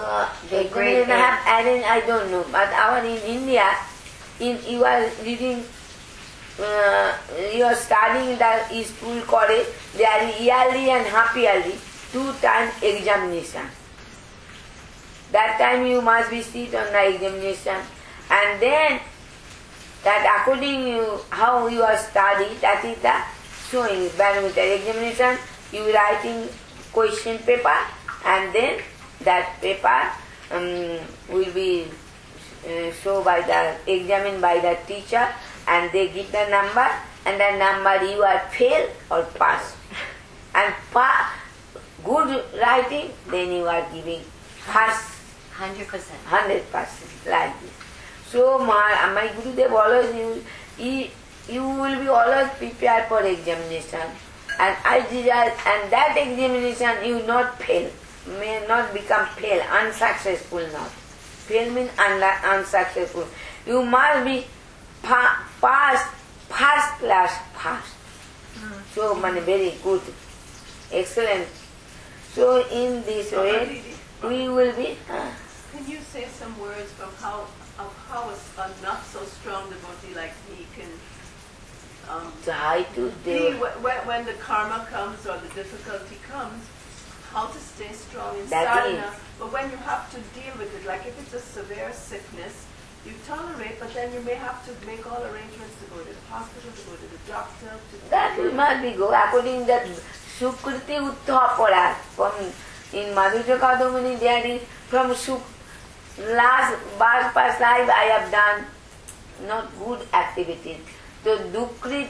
The examination have arranged, I don't know. But our in India, you are reading, you are studying the school college, there are yearly and half yearly, 2 times examination. That time you must be sit on the examination, and then that according to how you are studied, that is the showing barometer examination. You writing question paper, and then that paper will be shown by examined by the teacher, and they give the number, and the number you are fail or pass. And good writing, then you are giving first 100%. 100% like this. So my Gurudev always you will be always prepared for examination, and that examination you not fail, may not become fail, unsuccessful not. Fail means unsuccessful. You must be first class first. So very good, excellent. So in this way we will be. Can you say some words of how a not so strong devotee like me can try to do when the karma comes or the difficulty comes, how to stay strong in That sadhana, is. but when you have to deal with it, like if it's a severe sickness, you tolerate, but then you may have to make all arrangements to go to the hospital, to go to the doctor. That we must be go according that Sukriti Uttapara from in Madhurya Kadamani there is from last past life I have done not good activities. So Duskiti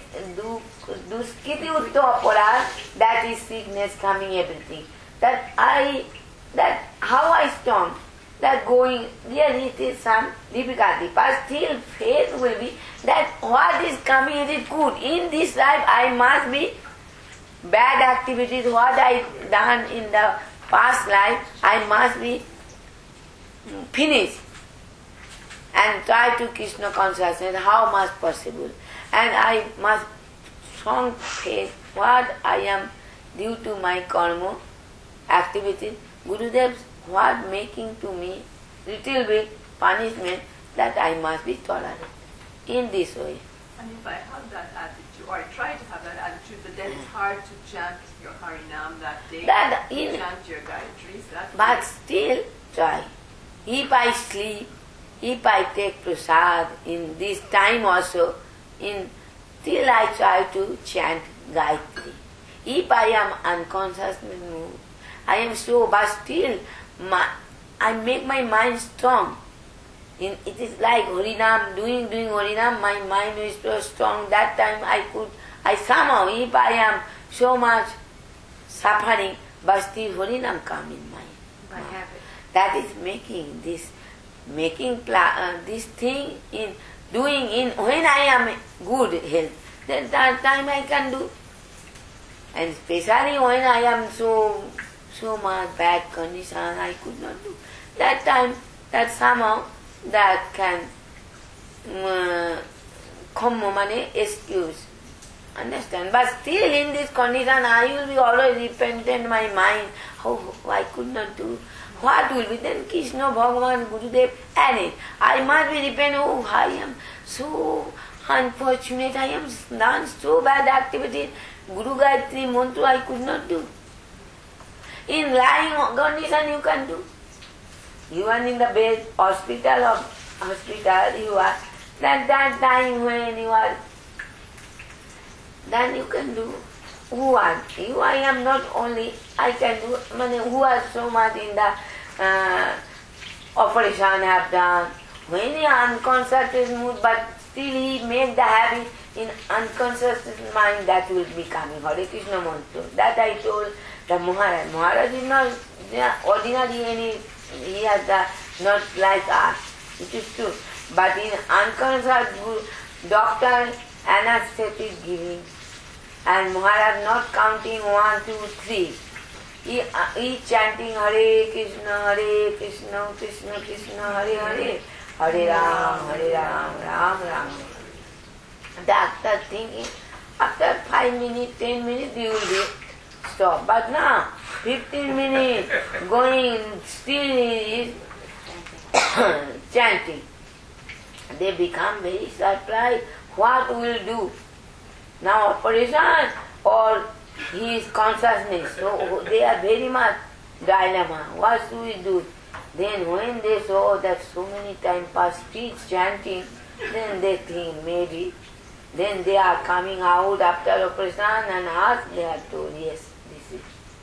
Uttapara, that is sickness coming, everything. That how I strong, that going, really it is some difficulty, but still faith will be that what is coming, it is good. In this life I must be bad activities, what I done in the past life, I must be finished and try to Krishna consciousness, how much possible. And I must strong faith, what I am due to my karma activity, Gurudev what making to me little bit punishment, that I must be tolerant in this way. And if I have that attitude, or I try to have that attitude, but then it's hard to chant your Harinam that day, chant your Gayatris, but still try. If I sleep, if I take prasad in this time also, till I try to chant Gayatri. If I am unconsciously moved, I am so, but still I make my mind strong. It is like Harinam, doing Harinam, my mind is so strong. That time I somehow, if I am so much suffering, but still Harinam come in mind. By habit. That is making this thing in doing in when I am good health. Then that time I can do. And especially when I am so much bad condition, I could not do. That time, that somehow, that can come excuse. Understand? But still in this condition, I will be always repentant, my mind, how I could not do. What will be then? Krishna, Bhagavan, Gurudev, and it. I must be repentant, oh, I am so unfortunate, I am done so bad activity. Guru Gayatri mantra I could not do. In lying condition you can do. You are in the bed, hospital, you are. That time when you are, then you can do. Who are you? I am not only, I can do, who are so much in the operation have done. When he unconscious mood, but still he make the habit in unconscious mind, that will be coming. Hare Krishna mantra. That I told the Maharaj. Maharaj is not ordinary he has not like us. It is true. But in unconscious doctor anesthetic giving, and Maharaj not counting 1, 2, 3. He chanting Hare Krishna, Krishna Krishna, Hare Hare, Hare Ram, Ram Ram. Doctor thinking after 5 minutes, 10 minutes you will be stop. But now 15 minutes going, still is chanting. They become very surprised. What will do? Now operation or his consciousness? So they are very much dilemma. What should we do? Then when they saw that so many time past, he is chanting, then they think maybe. Then they are coming out after operation and ask, they are told, yes, this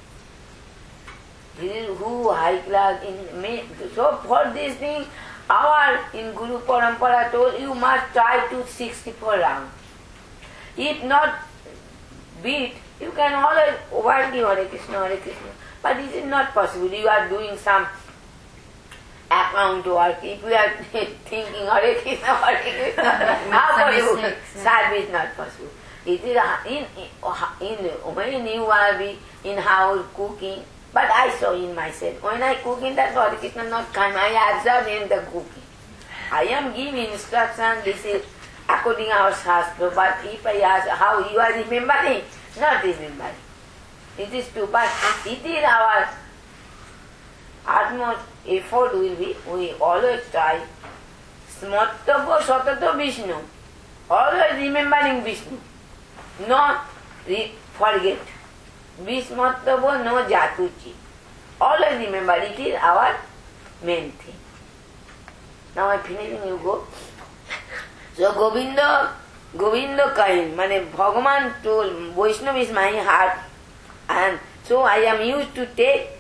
is who high class in me. So for this thing, our in Guru Parampara told you must try to 64 rounds. If not beat, you can always overdo Hare Krishna, Hare Krishna. But this is not possible. You are doing some account work. If you are thinking Hare Krishna, Hare Krishna, how for you? Service not possible. It is when you are be in house cooking. But I saw in myself, when I cooking, that Hare Krishna not come. I observe in the cooking. I am giving instruction, this is according our Shastra, but if I ask how you are remembering, not remembering. It is too, but it is our utmost effort will be, we always try, Smattava Satata Vishnu, always remembering Vishnu, not forget. Vismattava no jatuchi. Always remember, it is our main thing. Now I finishing, you go. So Govinda kind, mane Bhagavan told, Vaishnava is my heart, and so I am used to take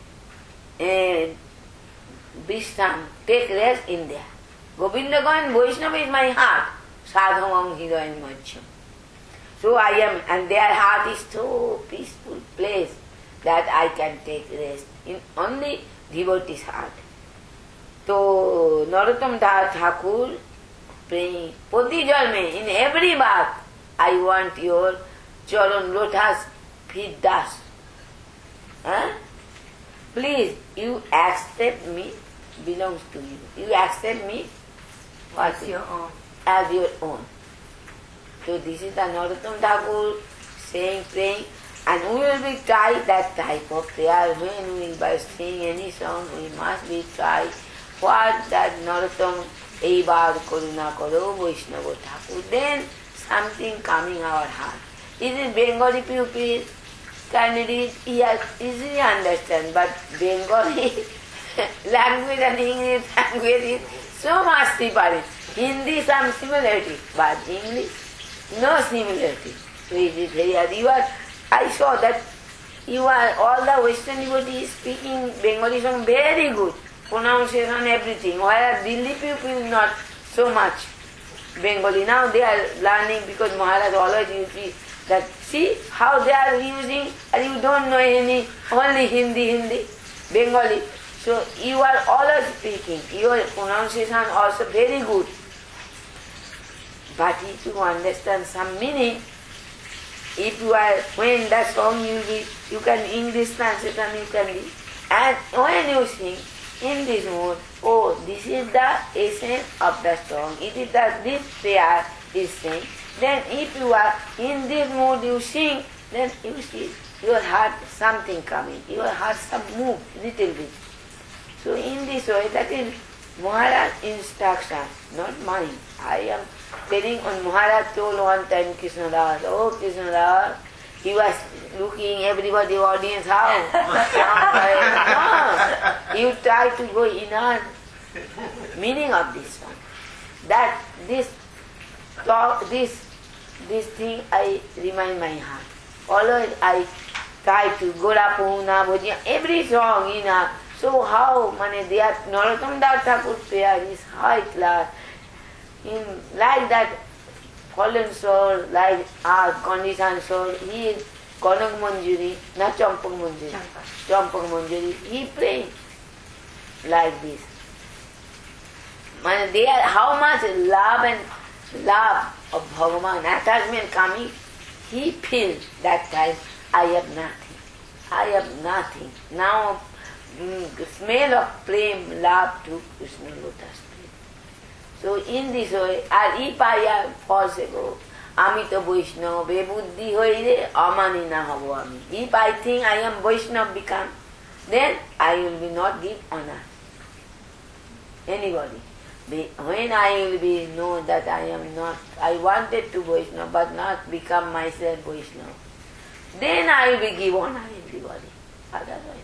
Vishram, take rest in there. Govinda kind, Vaishnava is my heart, Sadhamam Hidayam Majjham. So I am, and their heart is so peaceful place that I can take rest in only devotee's heart. So Narottam Das Thakur praying, Poti Jalme, in every bath, I want your charan lotus feet dust. Please, you accept me, belongs to you. You accept me as your own. As your own. So this is the Narottam Thakur saying, praying, and we will be try that type of prayer. When we by sing any song, we must be try what that Narottam Eibar Karuna Karo Vaishnava Thakur. Then something coming our heart. Is it Bengali pupil? Can read? Yes, easily understand, but Bengali language and English language is so much different. Hindi some similarity, but English no similarity. So it is very hard. I saw that you are all the Western devotees speaking Bengali song very good, pronunciation everything. Whereas Delhi people not so much Bengali. Now they are learning because Maharaj always uses that. See how they are using, and you don't know any, only Hindi, Bengali. So you are always speaking. Your pronunciation also very good. But if you understand some meaning, if you are, when that song you can English translation you can read. And when you sing in this mood, oh, this is the essence of the song. It is that this prayer is saying. Then if you are in this mood you sing, then you see your heart something coming. Your heart some move little bit. So in this way, that is Maharaj's instruction, not mine. I am telling on Maharaj told one time Krishna Das, oh Krishna Das, he was looking everybody audience how. No, you try to go inner meaning of this song. That this talk, this thing I remind my heart. Always I try to Gora Puna Bhojya, every song in a. So how they are Narottam Das Thakur prayer is high class. In like that fallen soul, like our conditioned soul, he is Kanak Manjuri, not Champak Manjuri. Champak Manjuri, he praying like this. They are how much love of Bhagavan, attachment coming, he feels that time, I have nothing. Now, smell of flame, love to Krishna lotus feet. So in this way, and if I am possible, Amita Vaishnava, Bebuddhi hoire, Amani na habo ami. If I think I am Vaishnava become, then I will be not give honor. Anybody. When I will be know that I am not, I wanted to Vaishnava but not become myself Vaishnava, then I will be give honor everybody. Otherwise.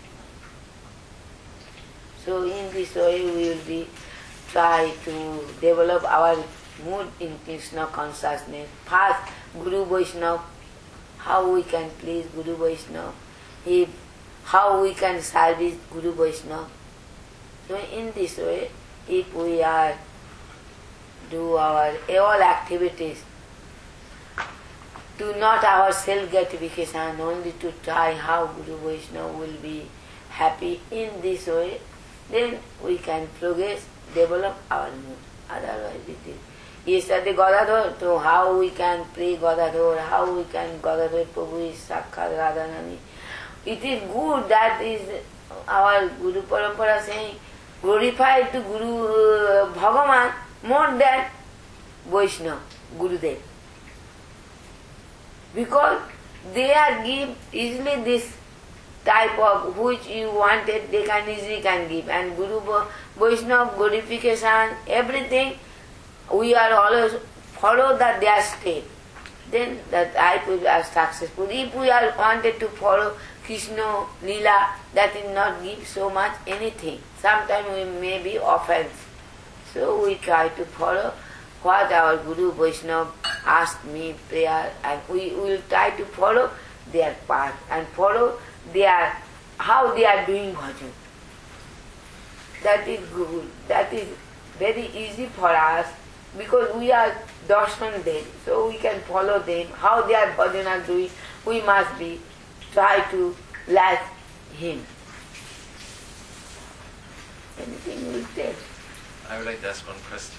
So in this way we will be try to develop our mood in Krishna consciousness. First, Guru Vaishnava, how we can please Guru Vaishnava, how we can service Guru Vaishnava. So in this way, if we are do our all activities to not our self-gratification, only to try how Guru Vaishnava will be happy in this way, then we can progress, develop our mood. Otherwise it is. Yesterday Gadadhar, so how we can pray Gadadhar, how we can Gadadhar Prabhu is Sakkhat Radhanani. It is good that is our Guru Parampara saying, glorify to Guru Bhagavan more than Vaishnava, Gurudev. Because they are give easily this type of which you wanted, they can easily can give. And Guru Vaishnava glorification, everything, we are always follow that their step. Then that I will are successful. If we are wanted to follow Krishna Leela, that will not give so much anything. Sometimes we may be offense. So we try to follow what our Guru Vaishnava asked me prayer, and we will try to follow their path and follow their how they are doing bhajan. That is good. That is very easy for us because we are darshan them, so we can follow them. How their bhajan are doing, we must be try to like him. Anything you will tell? I would like to ask one question.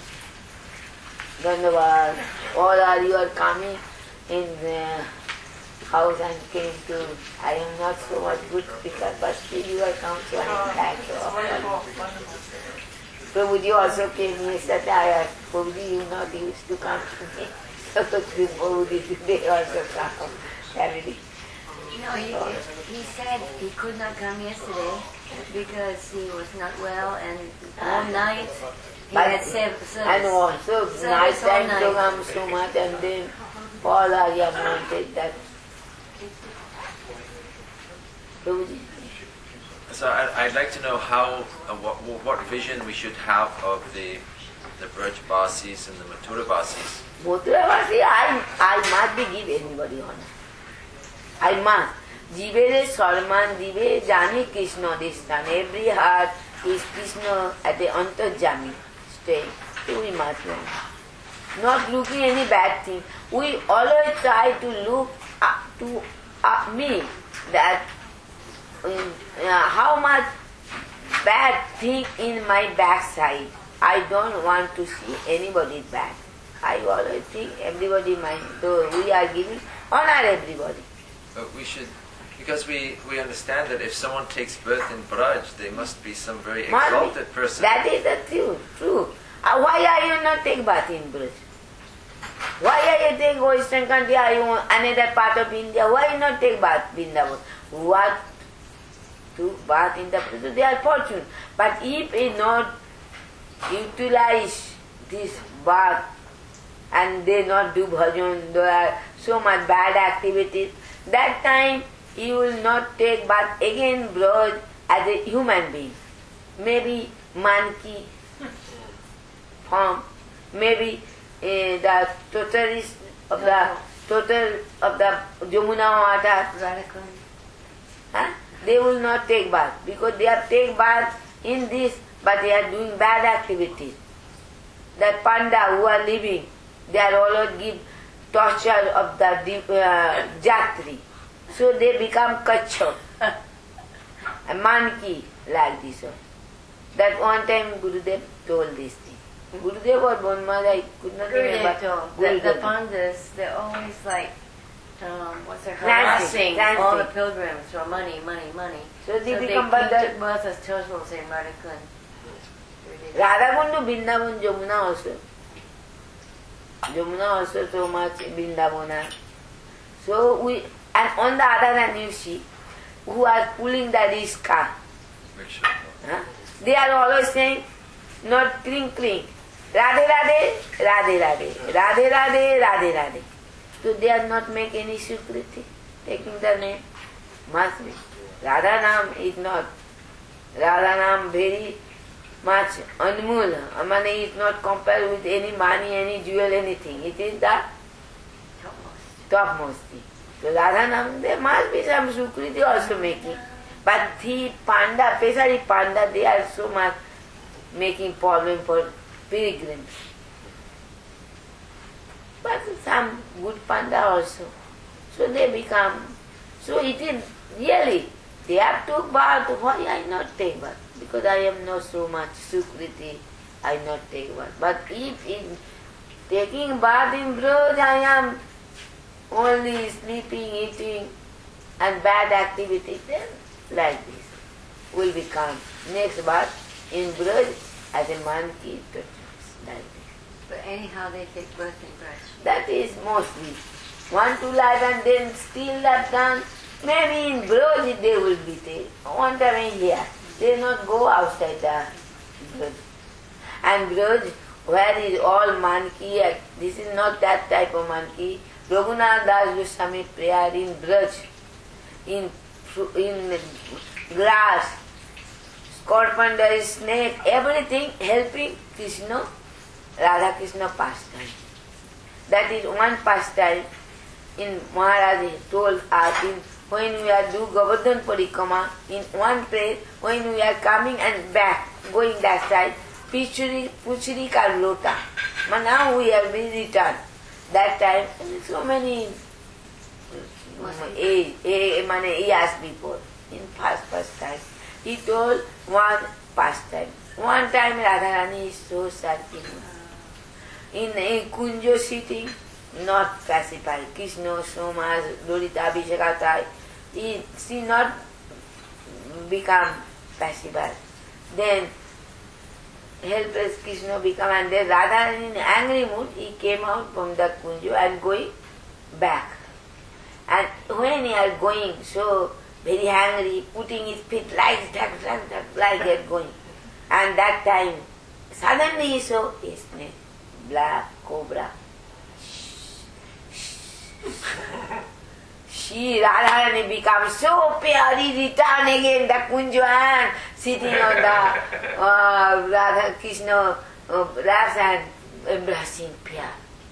Dhanavad. All are you are coming in the house and came to. I am not so much good speaker, but still you are come to an thank you. Prabhuji also came yesterday. I asked Prabhuji, you not used to come to me. So Prabhuji today also come. Family. No, he said he could not come yesterday because he was not well and all night he had service. And also night time to come so much and then all are wanted that. So I'd like to know how, what vision we should have of the Braj Vasis and the Mathura Vasis. Mathura Vasi, I must be give anybody honor. I must. Jivere Salman Dive Jani Krishna Dishtan. Every heart is Krishna at the Antarjami stage. So we must learn. Not looking any bad thing. We always try to look up to me that how much bad thing in my backside. I don't want to see anybody's back. I always think everybody mind. So we are giving honor everybody. But we should, because we understand that if someone takes birth in Braj, they must be some very exalted person. That is the truth. Why are you not take birth in Braj? Why are you take Western country? Are you another part of India? Why not take birth Vrindavan? What to birth in the Braj? They are fortunate. But if we not utilize this birth and they not do bhajan, there are so much bad activities, that time you will not take birth again Braj as a human being. Maybe monkey form, maybe the totalist of the Jamuna water. Huh? They will not take bath because they have take bath in this, but they are doing bad activities. The panda who are living, they are always give torture of the jatri. So they become kachhap, a monkey like this one. That one time Gurudev told this thing. Gurudev or Bonmada, I could not remember. The pandas, they're always like, harassing all the pilgrims for money. So they came become to birth as turtles in Radhakund. Radhakundu, Vrindavan, Jamuna also. Jamuna also so much Vrindavana. So we, and on the other hand you see, who are pulling the rickshaw. Rickshaw. Huh? They are always saying, not cling cling. Radhe Radhe, Radhe Radhe, Radhe Radhe, Radhe Radhe. So they are not make any Sukriti, taking the name. Must be. Radha Nam is not. Radha Nam very much anmul. Money is not compared with any money, any jewel, anything. It is the topmost thing. So Radha Nam, there must be some Sukriti also making. But the Panda, especially Panda, they are so much making problem for pilgrims. But some good Panda also. So they become, so it is really, they have to bath, why I not take bath? Because I am not so much Sukriti, I not take bath. But if in taking bath in Braj, I am only sleeping, eating and bad activity, then like this will become next bath in Braj as a monkey, like this. But anyhow, they take birth in Braj. That is mostly. 1, 2 life and then still that done. Maybe in Braj they will be there. One time in here. They not go outside the Braj. And Braj, where is all monkey, this is not that type of monkey. Raghunath Das Goswami prayer in Braj, in grass, scorpion, there is snake, everything helping Krishna, Radha Krishna pastime. That is one pastime in Maharaj told us in when we are do Govardhan Parikrama, in one place, when we are coming and back, going that side, Puchuri Karlota. But now we have been returned. That time, so many years before, in first time, he told one pastime. One time Radharani is so searching. In a Kunjo sitting, not pacified. Krishna, Soma, Lolita, Abhishekatai, she not become pacified. Then helpless Krishna become, and then Radharani in angry mood, he came out from the Kunjo and going back. And when he is going so very angry, putting his feet like that going. And that time, suddenly he saw a snake, black cobra. She, Radharani, becomes so pale, he returned again the Kunjo and sitting on the Radha Krishna laps and embracing Pya.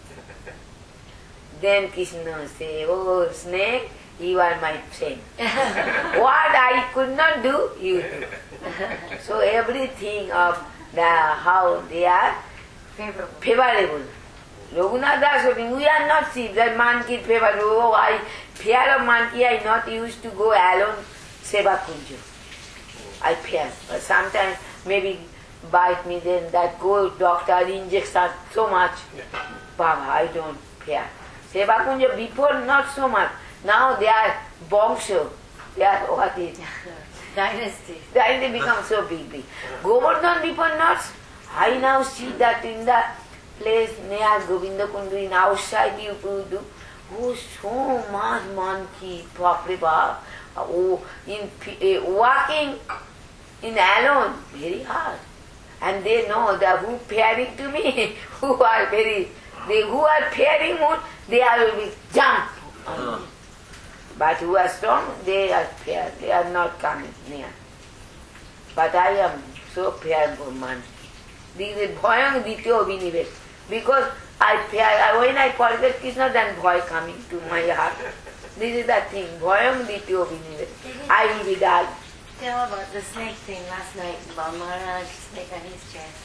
Then Krishna say, oh snake, you are my friend. What I could not do, you do. So everything of the how they are favorable. Raghunath Das, we are not see that monkey favorable. Oh, I fear of monkey, I not used to go alone Seva Kunjo. I fear. But sometimes maybe bite me, then that go doctor injects so much. Baba, I don't fear. Seva Kunjo before not so much. Now they are bongsho. They are what is Dynasty. Then they become so big. Govardhan before not. I now see that in the place near Govinda Kundu, in outside you do. Oh, so much monkey, Baba. Oh, in walking in alone, very hard. And they know that who fearing to me, who are fearing mood, they are will be jump on me. But who are strong, they are fear, they are not coming near. But I am so fearful monkey. This is bhoyang dityo vinivet. Because I fear, when I forget Krishna, then bhoy coming to my heart. This is the thing, bhoyang dityo vinivet. I will be died. Tell about the snake thing last night, about Maharaj snake on his chest.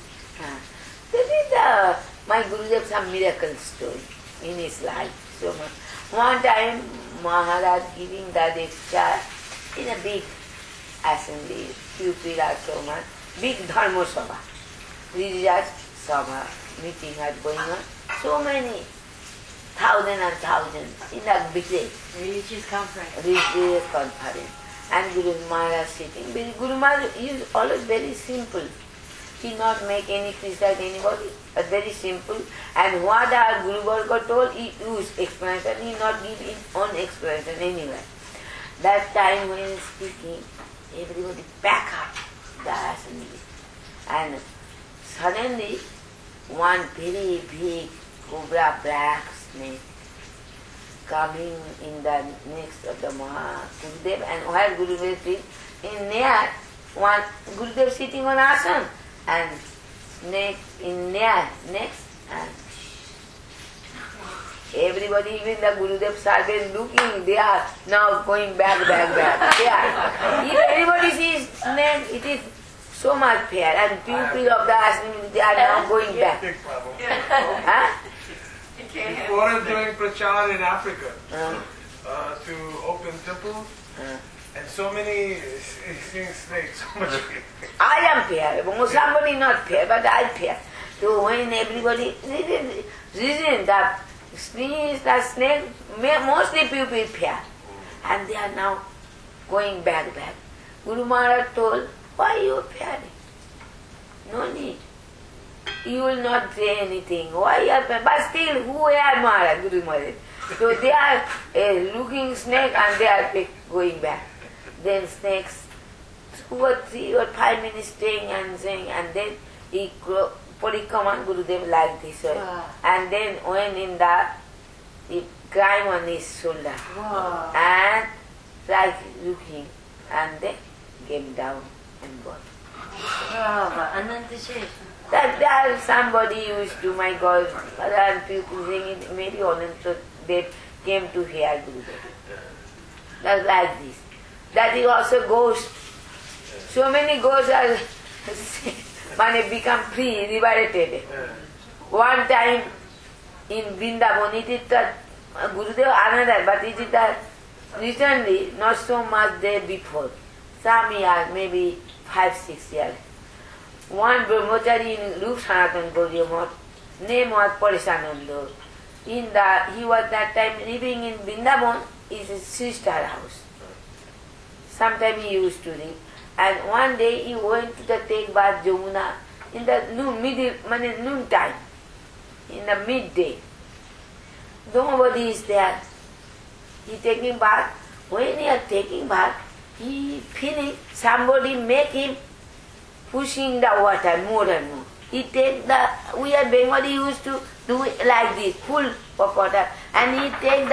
This is my Gurudev, some miracle story in his life. So much. One time Maharaj giving the Diksha in a big assembly, few pillars so much, big Dharma Sabha, religious Sabha, meeting had going on, so many, thousands and thousands in a big day. Religious conference. Religious conference. And Guru Maharaj sitting. Guru Maharaj is always very simple. He not make any criticize anybody, but very simple. And what our Guru Varga told, he use explanation, he not give his own explanation anywhere. That time when he's speaking, everybody back up the assembly. And suddenly, one very big cobra black snake coming in the next of the Gurudev, and while Gurudev is in near, one Gurudev sitting on asana, and snake in near next, and everybody, even the Gurudev servant looking, they are now going back. They are. If anybody sees snake, it is so much fear, and people of the ashram, they are now going back. Big problem. Huh? Before doing prachar in Africa, to open temples, and so many seeing snakes, so much fear. I am fear. Somebody not fear, but I fear. So when everybody, reason that the snake, mostly people fear. And they are now going back. Guru Maharaj told, why you fearing? No need. You will not say anything. Why you are fearing? But still, who are Maharaj, Guru Maharaj? So they are looking snake and they are going back. Then snakes, 2 or 3 or 5 minutes staying and saying, and then he Parikama Gurudev like this way. Wow. And then when in that, he climb on his shoulder. Wow. And like looking, and then came down and gone. Wow, Ananta Shesh. That there somebody used to, my God, and people saying it very honest, so they came to hear Gurudev. That's like this. That is also ghost. So many ghosts are become free, liberated. One time in Vrindavan, it is that Gurudev another, but it is that recently, not so much day before, some years, maybe 5-6 years. One brahmachari in Rup Sanatan Gauriya Math, name was Paresananda. He was that time living in Vrindavan, is his sister house. Sometime he used to live. And one day he went to the take bath Jamuna in the noon time, in the midday. Nobody is there. He taking bath. When he is taking bath, he feeling somebody make him pushing the water more and more. He take we are Bengali used to do it like this, full of water, and he take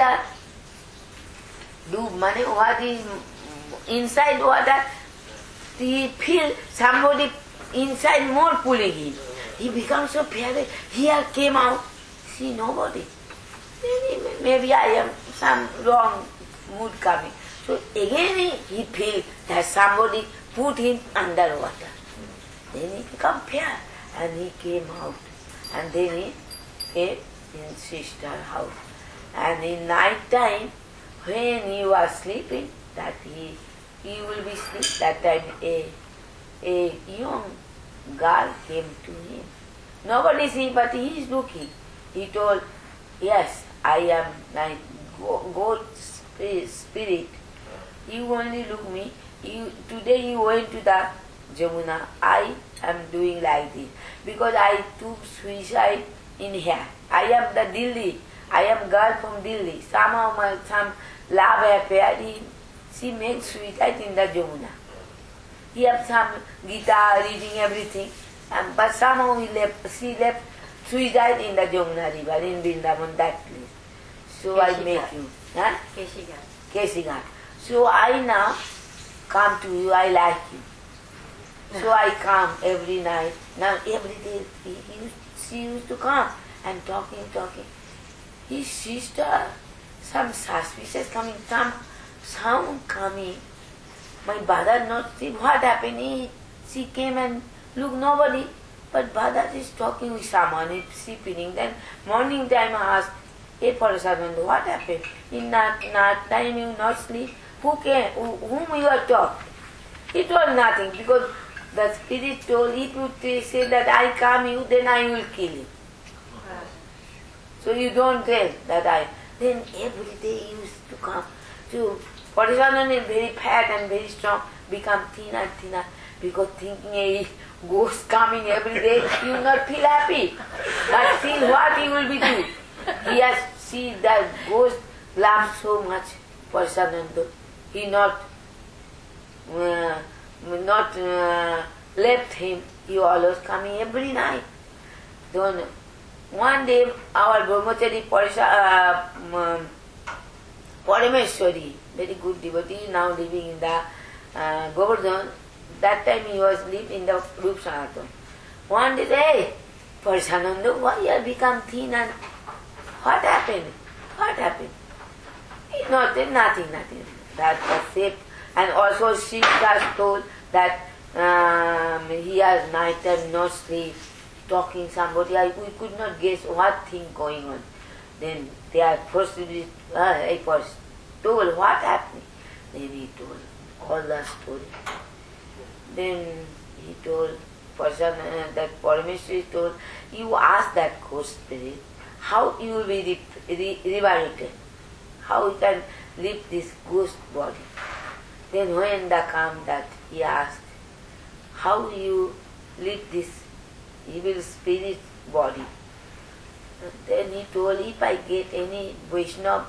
what is inside water. He feel somebody inside more pulling him. He becomes so fearful. Here came out, see nobody. Maybe I am some wrong mood coming. So again he feel that somebody put him under water. Then he become fear and he came out. And then he came in sister house. And in night time, when he was sleeping, that he will be asleep. That time a young girl came to him. Nobody see, but he is looking. He told, yes, I am like God spirit. You only look me. Today you went to the Jamuna. I am doing like this. Because I took suicide in here. I am the Delhi. I am girl from Delhi. Somehow some love affair. She makes suicide in the Jamuna. He have some Gita, reading everything. But somehow she left suicide in the Jamuna river, in Vrindavan, that place. So I make you. Huh? Keshigat. So I now come to you, I like you. So I come every night. Now every day she used to come and talking. His sister, some suspicious coming, some sound coming. My brother not see what happened. She came and look nobody. But brother is talking with someone, she feeling. Then morning time I asked, hey Parasananda, what happened? In night time you not sleep? Who came? Whom you are talking? He told nothing because the spirit told, if you say that I come you, then I will kill you. So you don't tell that I. Then every day he used to come. So Parasananda is very fat and very strong, become thinner, because thinking a ghost coming every day, you will not feel happy. But see what he will be doing. He has seen that ghost laughs so much, Parasananda. he not left him. He always coming every night. Then one day our Brahmachari Parameshwari, very good devotee, now living in the Govardhan. That time he was living in the Rup Sanatana. One day, hey, Parasananda, why you have become thin and what happened? What happened? Nothing. That was safe. And also Shiv Das told that he has night time no sleep, talking somebody. We could not guess what thing going on. Then they are proceeded. I was told what happened. Then he told all the story. Then he told that Parameshwari told, you ask that ghost spirit how you will be revived, how you can leave this ghost body. Then when the come that he asked, how you leave this evil spirit body? Then he told, if I get any Vaishnava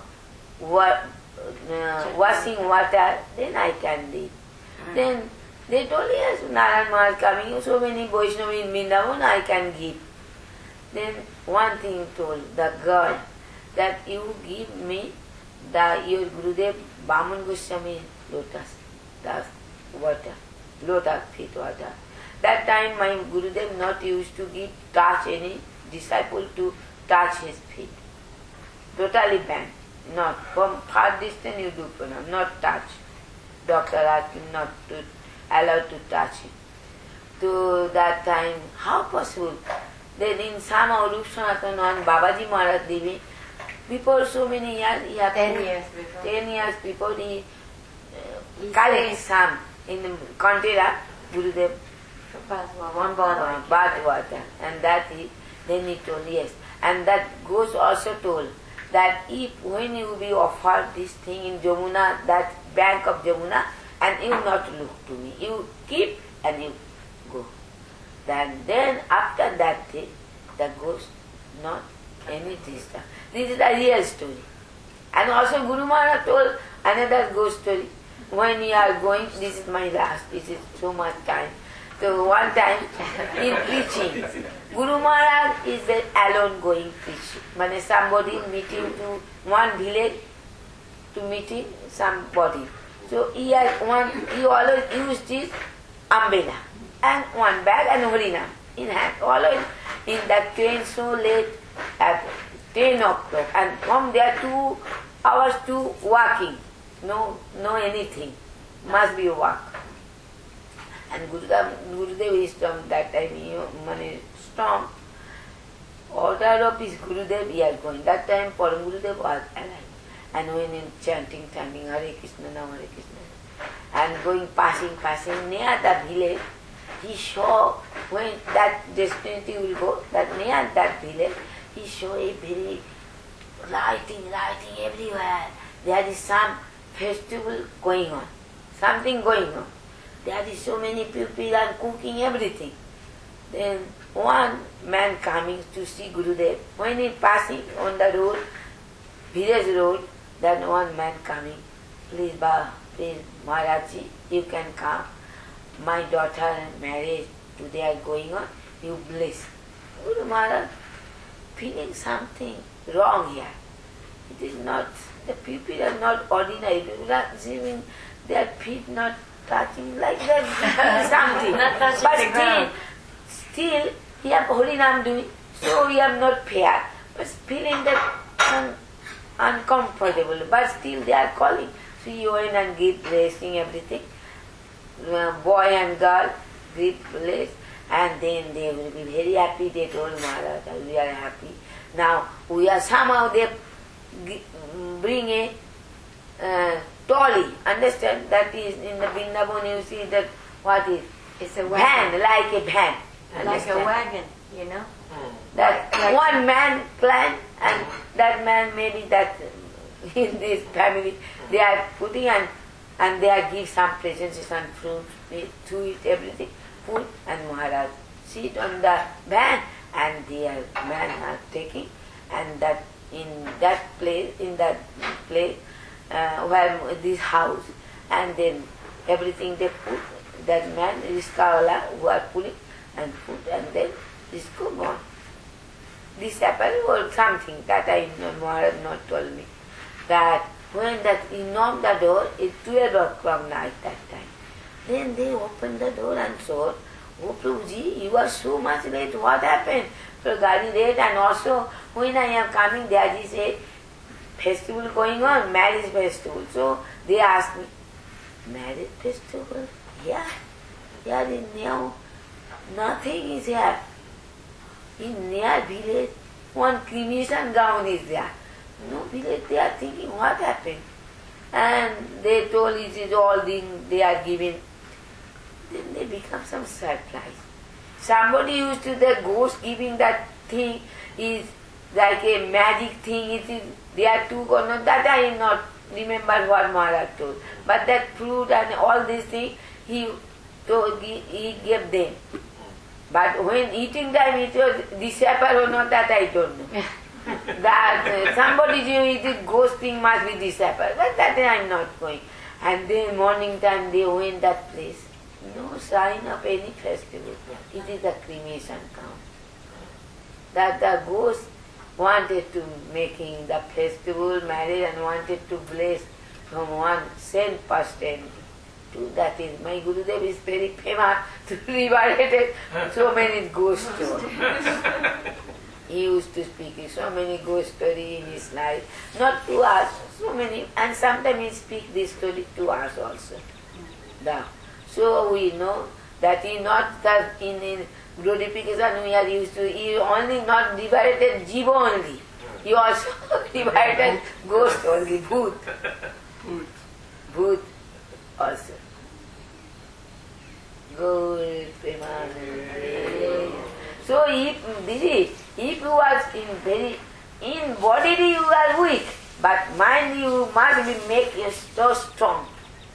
washing water, then I can leave. Then they told, yes, Narayan Maharaj coming, so many Vaishnava in Vrindavan I can give. Then one thing told the girl that you give me your Gurudev Baman Goswami lotus, the water, lotus feet water. That time my Gurudev not used to touch any disciple to touch his feet. Totally banned. Not from far distance you do pranam, not touch. Doctor asked him not to allowed to touch him. To that time, how possible? Then in some Rup Sanatana and Babaji Maharaj living, before so many years, he had 10 years before he collects some in Kantera, Gurudev, one bottle. bath water. And that then he told, yes. And that ghost also told that if when you be offered this thing in Jamuna, that bank of Jamuna, and you not look to me, you keep and you go. Then after that thing, the ghost not any disturb. This is a real story. And also Guru Maharaj told another ghost story. When you are going, this is my last, this is so much time. So one time in preaching, Guru Maharaj is alone going preaching. When somebody meeting to one village to meeting somebody. So he always used his umbrella and one bag and Harinam in hand. Always in that train so late at 10 o'clock, and from there 2 hours to walking. No anything. Must be a walk. And Gurudev is from that time, strong. Order of his Gurudev, he is going. That time Param Gurudev was alive. And when in chanting Hare Krishna, Nam Hare Krishna, and going, passing near the village, he saw when that destiny will go, that near that village, he saw a very lighting everywhere. There is some festival going on, something going on. There is so many people and cooking everything. Then one man coming to see Gurudev, when he passing on the road, village road, then one man coming, please Maharajji, you can come. My daughter marriage today are going on, you bless. Guru Maharaj feeling something wrong here. It is not, the people are not ordinary people, are receiving their feet not touching like that, something. Not touching but the ground. Still, he have Harinam doing, so he have not fear, but feeling that uncomfortable, but still they are calling. So he went and give blessing, everything. Boy and girl give bless, and then they will be very happy. They told Maharaj, we are happy. Now we are somehow they bring a dolly. Understand? That is in the Vrindavan you see that what is? It's a Van, wagon. like a van. Like a Understand? wagon, you know? That Like- one man plan, and that man maybe that in this family they are putting and they are give some presents and fruit to eat everything, food, and Maharaj sit on the van and their man are taking, and that in that place where this house, and then everything they put, that man, riskawala, who are pulling and put, and then risko gone. This happened or something that Maharaj not told me. That when that he knocked the door, it's 12 o'clock night that time. Then they opened the door and saw, oh Prabhuji, you are so much late, what happened? So Gadi late, and also when I am coming there, he said, festival going on, marriage festival. So they asked me, marriage festival? Yeah, here in Neo, nothing is here. In near village, one cremation ground is there. No village, they are thinking, what happened? And they told it is all thing they are giving. Then they become some surprise. Somebody used to, the ghost giving that thing is like a magic thing. It is, they are too or not, that I not remember what Maharaj told. But that fruit and all these things, he gave them. But when eating time, it was disappear or not, that I don't know. That somebody it is ghost thing must be disappear, but that I am not going. And then morning time they went that place. No sign of any festival. It is a cremation ground. That the ghost wanted to making the festival, marriage, and wanted to bless from one saint person. That is, my Gurudev is very famous to liberated so many ghost stories. He used to speak so many ghost stories in his life. Not to us, so many, and sometimes he speak this story to us also. So we know that he not that in glorification we are used to, he only not liberated Jiva only. He also liberated ghost only, Bhoot. Bhoot also. So if you was in body you are weak, but mind you must be make you so strong.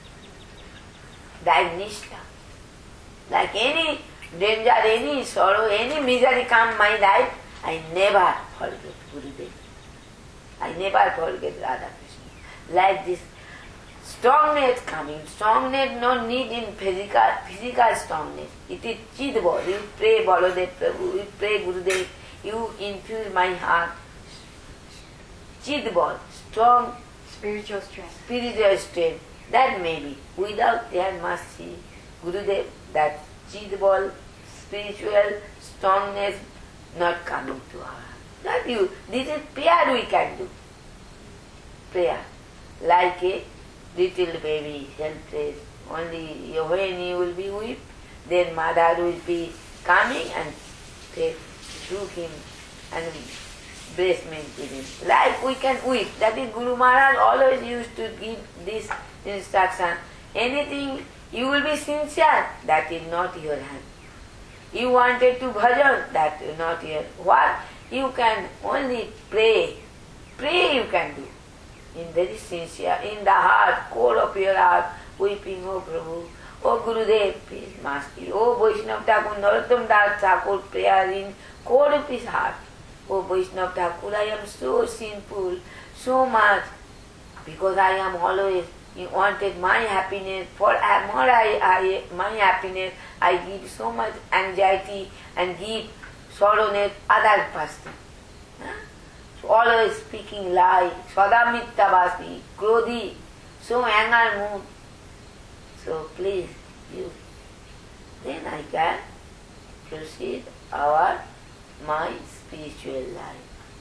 Like Nishtha. Like any danger, any sorrow, any misery come my life, I never forget Gurudev. I never forget Radha Krishna. Like this strongness coming. Strongness no need in physical strongness. It is Chidbol. You pray Baladev Prabhu, you pray Gurudev, you infuse my heart. Chidbol, strong Spiritual strength. spiritual strength. That may be. Without there must see Gurudev, that Chidbol, spiritual strongness not coming to our heart. Not you. This is prayer we can do. Prayer. Like a little baby, helpless. Only when you will be weak, then mother will be coming and took him and breastmilk with him. Like we can weep. That is Guru Maharaj always used to give this instruction. Anything you will be sincere, that is not your hand. You wanted to bhajan, that is not your. What? You can only pray. Pray you can do. In very sincere, in the heart, core of your heart, weeping, oh Prabhu, oh Gurudev, please Master, oh Vaishnava Thakur, Narottam Das Thakur, prayer in core of his heart. Oh Vaishnava Thakur, I am so sinful, so much, because I am always, you wanted my happiness, for more my happiness, I give so much anxiety and give sorrowness other person. So always speaking lie, Swadamittavasi, Krodhi, so anger mood. So please, you. Then I can proceed my spiritual life.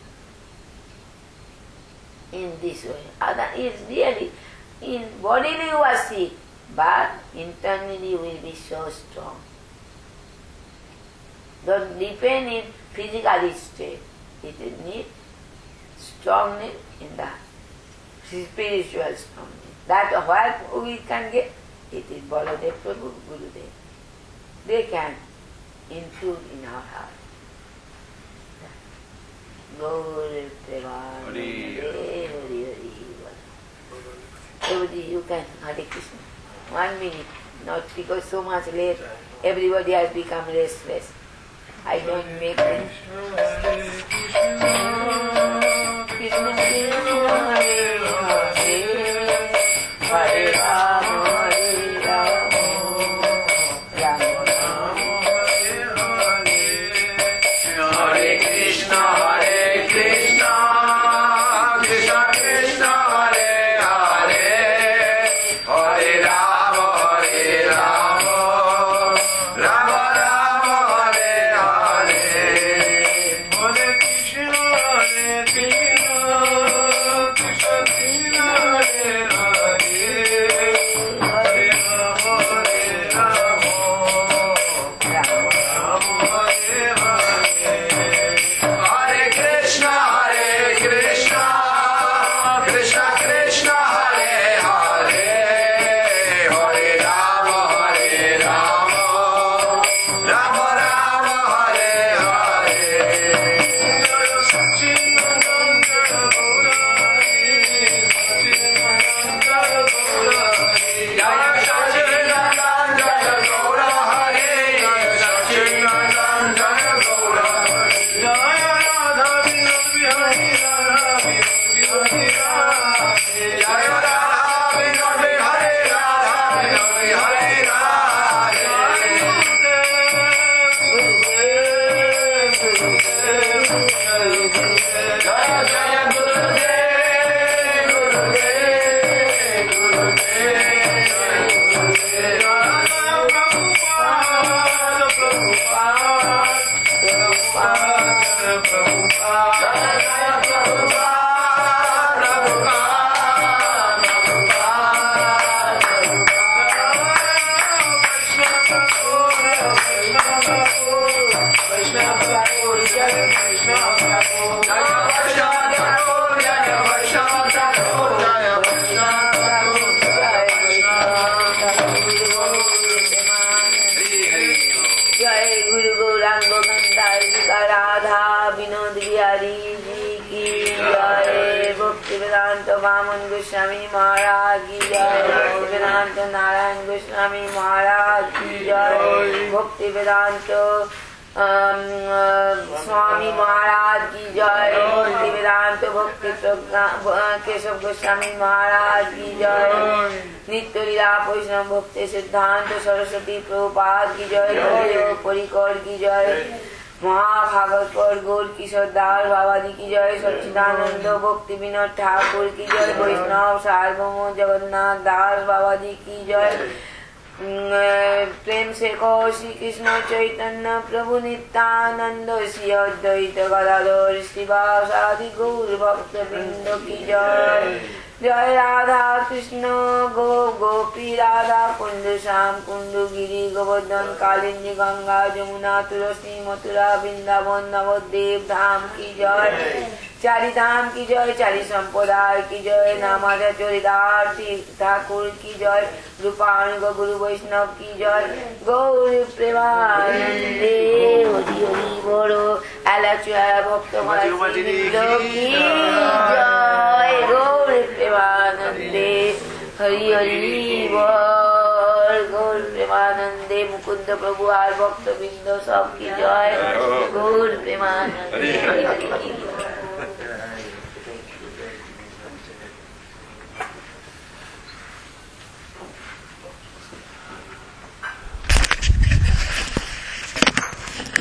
In this way. Other is really, in bodily you are sick, but internally you will be so strong. Don't depend in physical state. It needs strongness in the spiritual strongness. That what we can get, it is Baladev Prabhu, Gurudev. They can infuse in our heart. Gaur Premanande, Hari Hari. Everybody, you can Hare Krishna. 1 minute, not because so much late, everybody has become restless. I don't make them. Krishna Krishna Hare Hare Hare Rama Vaman Goswami महाराज की जय। भक्ति वेदांत नारायण गोस्वामी महाराज की जय। भक्ति वेदांत स्वामी महाराज की जय। भक्ति वेदांत भक्ति केशव गोस्वामी महाराज की जय। नित्य लीला वैष्णव भक्ति सिद्धांत सरस्वती प्रभुपाद की जय। परिकर की जय। महाभागवत गौर किशोर दास बाबा जी की जय। सच्चिदानंद भक्ति विनोद ठाकुर की जय। वैष्णव सार्वभौम जगन्नाथ दास बाबा जी की जय। प्रेम से कहो श्री कृष्ण चैतन्य प्रभु नित्यानंद श्री अद्वैत गदाधर श्रीवासादि गौर भक्त वृंद की जय। जय राधा कृष्ण गो गोपी राधा कुंड श्याम कुंड गिरी गोवर्धन कालिंदी गंगा जमुना तुलसी मथुरा वृंदावन नवद्वीप धाम की जय। चारि धाम की जय। चारि संप्रदाय की जय। नामाचा चोरीदार ठाकुर की जय। रूपानुग गुरु वैष्णव की जय। गौर प्रेमानंदे हरि हरि बोलो आलाचुआ भक्त की जय। गौर प्रेमानंदे हरि हरि बोल। गौर प्रेमानंदे मुकुंद प्रभु आर भक्त बिंदु सब की जय। गौर प्रेमानंदे हरि हरि बोल।